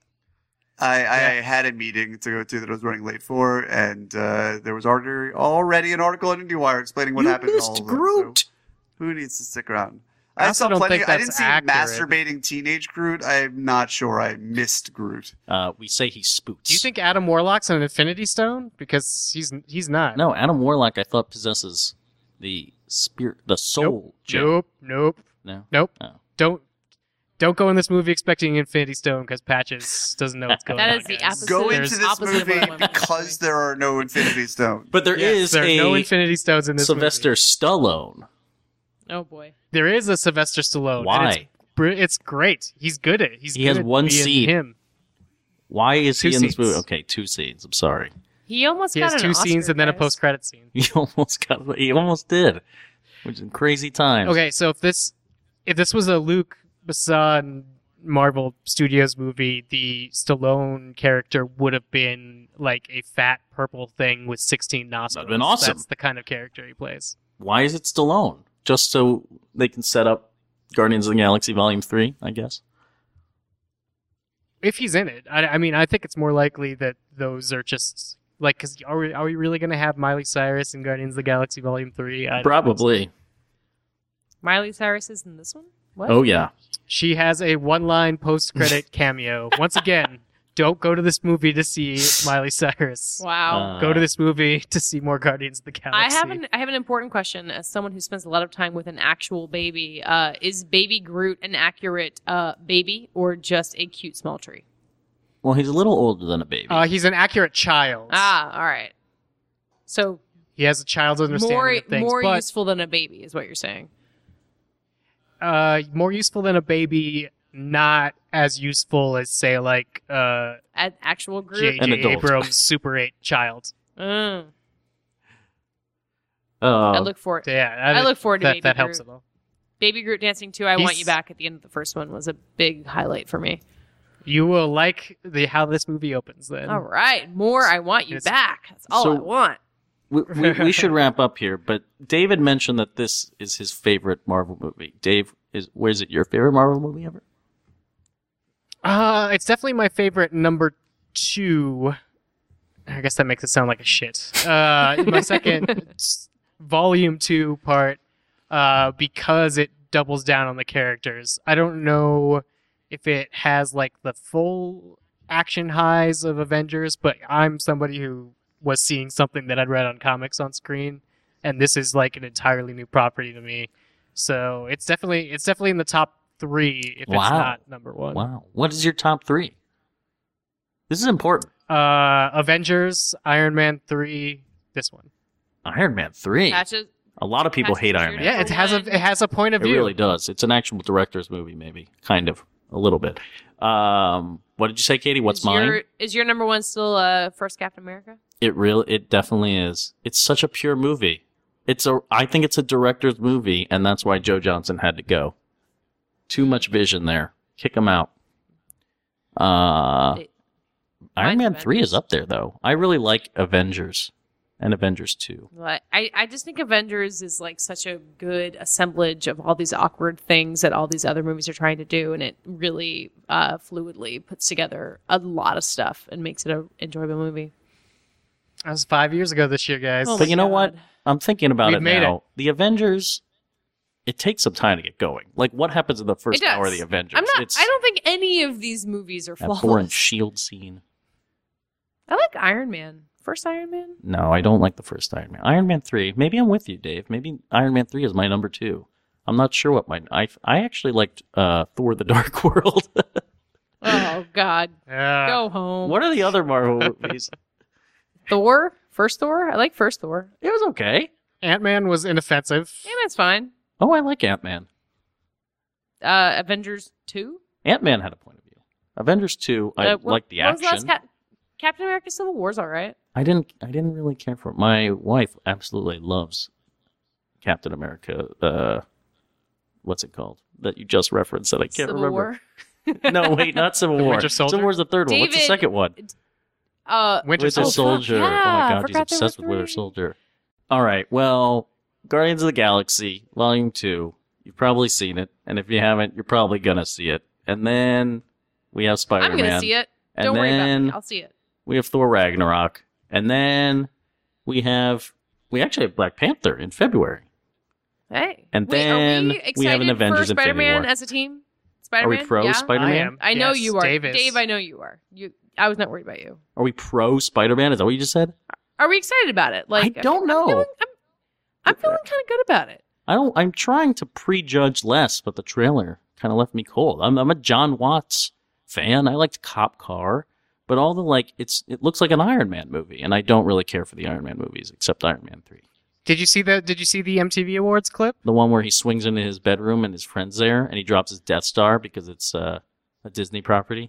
I, I had a meeting to go to that I was running late for, and uh, there was already already an article in IndieWire explaining what
you
happened. in all
missed
of them,
Groot.
so who needs to stick around?
I
I,
also
saw
don't
plenty.
think
I
that's
didn't see
accurate.
masturbating teenage Groot. I'm not sure I missed Groot.
Uh, we say he spoots.
Do you think Adam Warlock's an Infinity Stone? Because he's he's not.
No, Adam Warlock, I thought, possesses the spirit, the soul.
Nope.
gem.
Nope. Nope.
No.
Nope.
Oh.
Don't don't go in this movie expecting Infinity Stone because Patches doesn't know what's going
That
on.
is the
guys.
opposite.
Go
There's
into this
opposite of
movie
what I went
because
with.
there are no Infinity Stones.
But there
Yes,
is
there are
a
no Infinity Stones in this
Sylvester
movie.
Stallone.
Oh boy.
There is a Sylvester Stallone. and
Why?
It's, br- it's great. He's good at it. He's
He
good
has
at
one
being
scene.
Him.
Why is
Two
he in this
scenes.
movie? Okay, two scenes. I'm sorry.
He almost
He
got
has
an
two
Oscar,
scenes and then a
guys.
post-credit scene.
He almost got. He almost did, which is crazy times.
Okay, so if this if this was a Luke Besson Marvel Studios movie, the Stallone character would have been like a fat purple thing with sixteen nostrils.
That'd been awesome.
That's the kind of character he plays.
Why is it Stallone? Just so they can set up Guardians of the Galaxy Volume three, I guess?
If he's in it. I, I mean, I think it's more likely that those are just... Like, because are we, are we really going to have Miley Cyrus in Guardians of the Galaxy Volume three? I don't
Probably.
think so.
Miley Cyrus is in this one? What?
Oh, yeah.
She has a one-line post-credit cameo. Once again, don't go to this movie to see Miley Cyrus.
Wow.
Uh,
Go to this movie to see more Guardians of the
I
Galaxy.
have an I have an important question as someone who spends a lot of time with an actual baby. Uh, is Baby Groot an accurate uh, baby or just a cute small tree?
Well, he's a little older than a baby.
Uh, he's an accurate child.
Ah, all right. So
He has a child's understanding
more
of things,
more
but
useful than a baby is what you're saying.
uh, more useful than a baby, not as useful as, say, like uh,
An actual
J
Groot.
An
J.
adult.
Abrams' Super eight child.
Mm.
Uh,
I look forward.
So, yeah,
I look forward to
that.
Baby
That
Groot.
helps at all.
Baby Groot dancing too. I want
He's-
you back at the end of the first one was a big highlight for me.
You will like the how this movie opens. Then
All right, more. I want you
It's-
back. That's all
So-
I want.
we, we, we should wrap up here, but David mentioned that this is his favorite Marvel movie. Dave, is where is it your favorite Marvel movie ever?
Uh, it's definitely my favorite number two. I guess that makes it sound like a shit. Uh, my second s- volume two part, uh, because it doubles down on the characters. I don't know if it has like the full action highs of Avengers, but I'm somebody who was seeing something that I'd read on comics on screen, and this is like an entirely new property to me. So it's definitely it's definitely in the top three if
Wow.
it's not number one.
Wow. What is your top three? This is important.
Uh, Avengers, Iron Man three, this one.
Iron Man three.
Patches.
A lot of people
Patches
hate
is
Iron
your
Man.
Yeah,
number
it has a
one.
it has a point of
It
view.
really does. It's an actual director's movie, maybe. Kind of. A little bit. Um, what did you say, Katie? What's
is
mine?
Your, is your number one still uh, first Captain America?
It real it definitely is. It's such a pure movie. It's a I think it's a director's movie, and that's why Joe Johnson had to go. Too much vision there. Kick him out. Uh
It-
Iron
mine's
Man three
Avengers.
is up there though. I really like Avengers and Avengers two.
But I, I just think Avengers is like such a good assemblage of all these awkward things that all these other movies are trying to do, and it really uh, fluidly puts together a lot of stuff and makes it an enjoyable movie.
That was five years ago this year, guys.
Oh
But
my
you know what?
God.
I'm thinking about
We've
it
made
now. The Avengers it takes some time to get going. Like what happens in the first
It does.
hour of the Avengers?
I'm not.
It's
I don't think any of these movies are
that boring
flawless.
shield scene.
I like Iron Man. First Iron Man.
No, I don't like the first Iron Man. Iron Man three. Maybe I'm with you, Dave. Maybe Iron Man three is my number two. I'm not sure what my I I actually liked uh, Thor: The Dark World.
Oh God,
Yeah.
go home.
What are the other Marvel movies?
Thor? First Thor? I like first Thor.
It was okay.
Ant-Man was inoffensive.
Yeah, that's fine.
Oh, I like Ant Man.
Uh, Avengers two.
Ant Man had a point of view. Avengers two, I
Uh, what-
like the
what was
action.
last Cap- Captain America: Civil War's all right.
I didn't. I didn't really care for it. My wife absolutely loves Captain America. Uh, what's it called that you just referenced that I can't
Civil
remember?
War.
No, wait, not Civil War.
Winter Soldier?
Civil War's the third one. What's the
David-
second one?
Uh,
Winter
Winter
Soldier.
Soldier.
Oh, fuck,
Oh
yeah.
my
I
god, he's
forgot there
obsessed
were
with Winter
three.
Soldier. All right, well, Guardians of the Galaxy Volume Two. You've probably seen it, and if you haven't, you're probably gonna see it. And then we have Spider
I'm
Man.
gonna see it.
And
Don't worry about
then
me. I'll see it.
we have Thor Ragnarok, and then we have we actually have Black Panther in February.
Hey.
And
Wait,
then
are
we
we, excited
have an Avengers
for
Infinity
Spider-Man
War.
as a team? Spider-Man?
Are we pro
yeah?
Spider-Man?
I am.
I know
Yes,
you are.
Dave is.
Dave, I know you are. You. I was not worried about you.
Are we pro Spider-Man? Is that what you just said?
Are we excited about it? Like
I don't
I'm
know.
feeling- I'm, I'm feeling kind of good about it.
I don't. I'm trying to prejudge less, but the trailer kind of left me cold. I'm, I'm a John Watts fan. I liked Cop Car, but all the like, it's it looks like an Iron Man movie, and I don't really care for the Iron Man movies except Iron Man three,
Did you see the Did you see the M T V Awards clip?
the one where he swings into his bedroom and his friend's there, and he drops his Death Star because it's uh, a Disney property.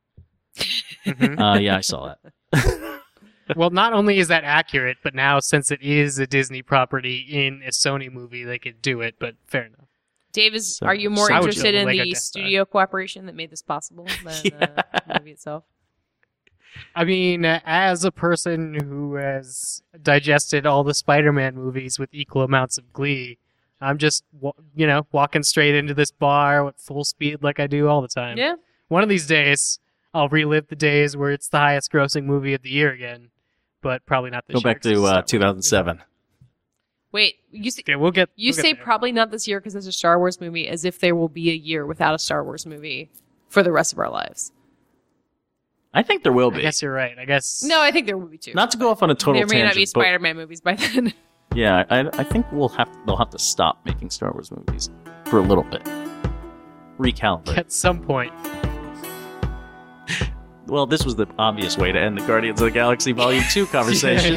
Mhm.
Uh, yeah, I saw that.
Well, not only is that accurate, but now since it is a Disney property in a Sony movie, they could do it. But fair enough.
Dave, is,
So-
are you more
so I would
interested
go
in
Lego
the
Death Star.
studio cooperation that made this possible than
Yeah.
uh, the movie itself?
I mean, uh, as a person who has digested all the Spider-Man movies with equal amounts of glee, I'm just, wa- you know, walking straight into this bar at full speed like I do all the time.
Yeah.
One of these days, I'll relive the days where it's the highest grossing movie of the year again, but probably not this
Go
year.
back
'cause it's
to uh,
Star
two thousand seven.
Wait, you say,
Okay, we'll get.
you
we'll get
say
there.
probably not this year because there's a Star Wars movie, as if there will be a year without a Star Wars movie for the rest of our lives.
I think there will
I
be.
guess you're right. I guess.
No, I think there will be too.
Not to go off on a total
there may
tangent,
not be
but
Spider-Man movies by then.
yeah, I, I think we'll have they'll have to stop making Star Wars movies for a little bit. Recalibrate.
At some point.
Well, this was the obvious way to end the Guardians of the Galaxy Volume two conversation.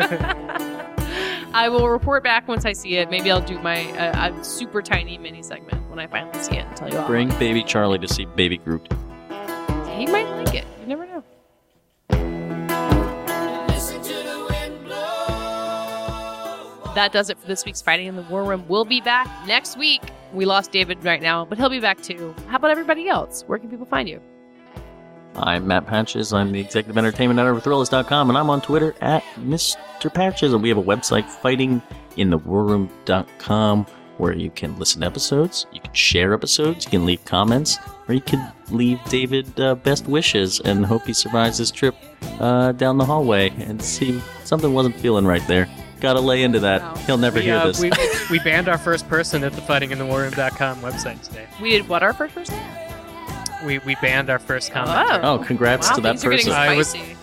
I will report back once I see it. Maybe I'll do my uh, a super tiny mini segment when I finally see it and tell you all.
Bring baby Charlie to see Baby Groot.
He might like it. You never know. That does it for this week's Fighting in the War Room. We'll be back next week. We lost David right now, but he'll be back too. How about everybody else? Where can people find you?
I'm Matt Patches. I'm the executive entertainment editor of Thrillist dot com, and I'm on Twitter at Mister Patches. And we have a website, fighting in the war room dot com, where you can listen to episodes, you can share episodes, you can leave comments, or you can leave David uh, best wishes and hope he survives his trip uh, down the hallway and see something wasn't feeling right there. Gotta lay into that.
Wow.
He'll never
We,
hear
uh,
this.
we, we banned our first person at the fighting in the war room dot com website today.
We did what our first person?
We we banned our first comment.
Oh, congrats
wow,
to that
things are getting
person.
I was-
spicy.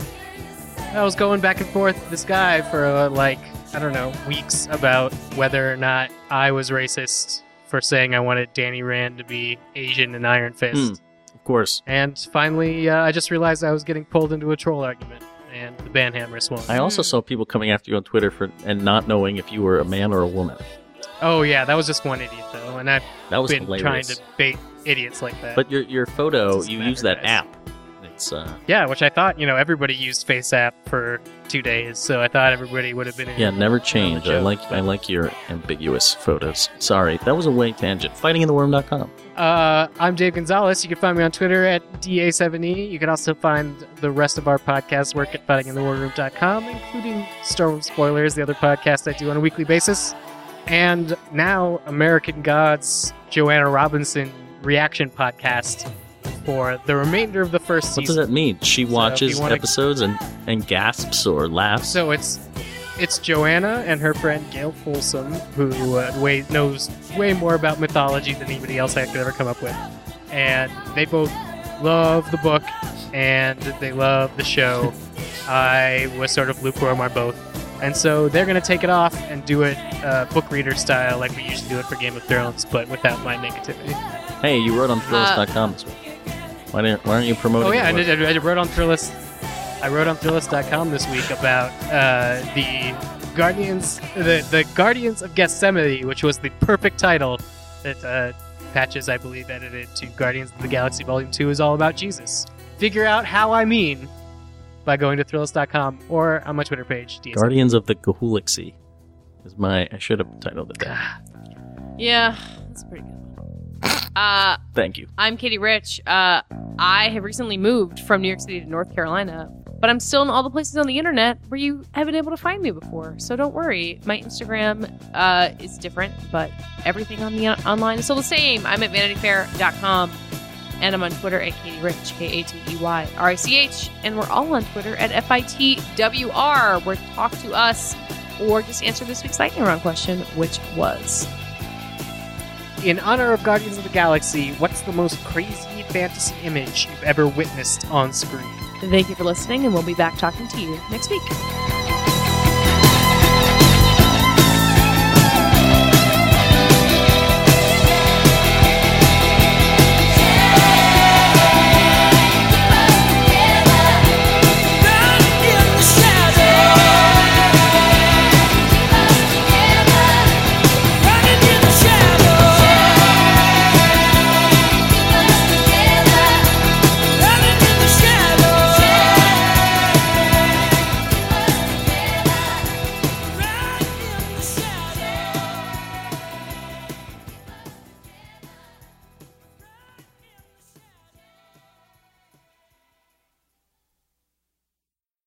I was going back and forth with this guy for uh, like, I don't know, weeks about whether or not I was racist for saying I wanted Danny Rand to be Asian in Iron Fist.
Hmm. Of course.
And finally, uh, I just realized I was getting pulled into a troll argument, and the banhammer swung.
I also saw people coming after you on Twitter for and not knowing if you were a man or a woman.
Oh, yeah, that was just one idiot, though, and I've
That was
been
hilarious.
trying to bait idiots like that.
But your your photo,
Doesn't
you
matter,
use that
guys.
app. It's uh
yeah, which I thought, you know, everybody used FaceApp for two days, so I thought everybody would have been in
yeah, never
on
change.
the
I
joke,
like
but-
I like your ambiguous photos. Sorry, that was a way tangent. fighting in the worm dot com.
Uh, I'm Dave Gonzalez. You can find me on Twitter at D A seven E. You can also find the rest of our podcast work at fighting in the war room dot com, including Star Wars Spoilers, the other podcast I do on a weekly basis. And now American Gods, Joanna Robinson reaction podcast for the remainder of the first
What does
season.
that mean? She
if you
watches
wanna-
episodes and and gasps or laughs.
So it's it's Joanna and her friend Gail Folsom, who uh, way, knows way more about mythology than anybody else I could ever come up with. And they both love the book and they love the show. I was sort of lukewarm on both. And so they're going to take it off and do it uh, book reader style like we usually do it for Game of Thrones, but without my negativity.
Hey, you wrote on thrillist dot com this week. Why didn't Why aren't you promoting?
Oh yeah, I,
your work?
did, I wrote on Thrillist. I wrote on Thrillist dot com this week about uh, the Guardians, the the Guardians of Gethsemane, which was the perfect title that uh, Patches, I believe, edited to Guardians of the Galaxy Volume Two, is all about Jesus. Figure out how I mean by going to Thrillist dot com or on my Twitter page. D S M.
Guardians of the Galaxy is my. I should have titled it that.
Yeah, that's a pretty good. Uh,
Thank you.
I'm Katie Rich. Uh, I have recently moved from New York City to North Carolina, but I'm still in all the places on the internet where you haven't been able to find me before. So don't worry. My Instagram uh, is different, but everything on the online is still the same. I'm at vanity fair dot com, and I'm on Twitter at Katie Rich, K A T E Y R I C H, and we're all on Twitter at F I T W R, where talk to us or just answer this week's lightning round question, which was...
In honor of Guardians of the Galaxy, what's the most crazy fantasy image you've ever witnessed on screen?
Thank you for listening, and we'll be back talking to you next week.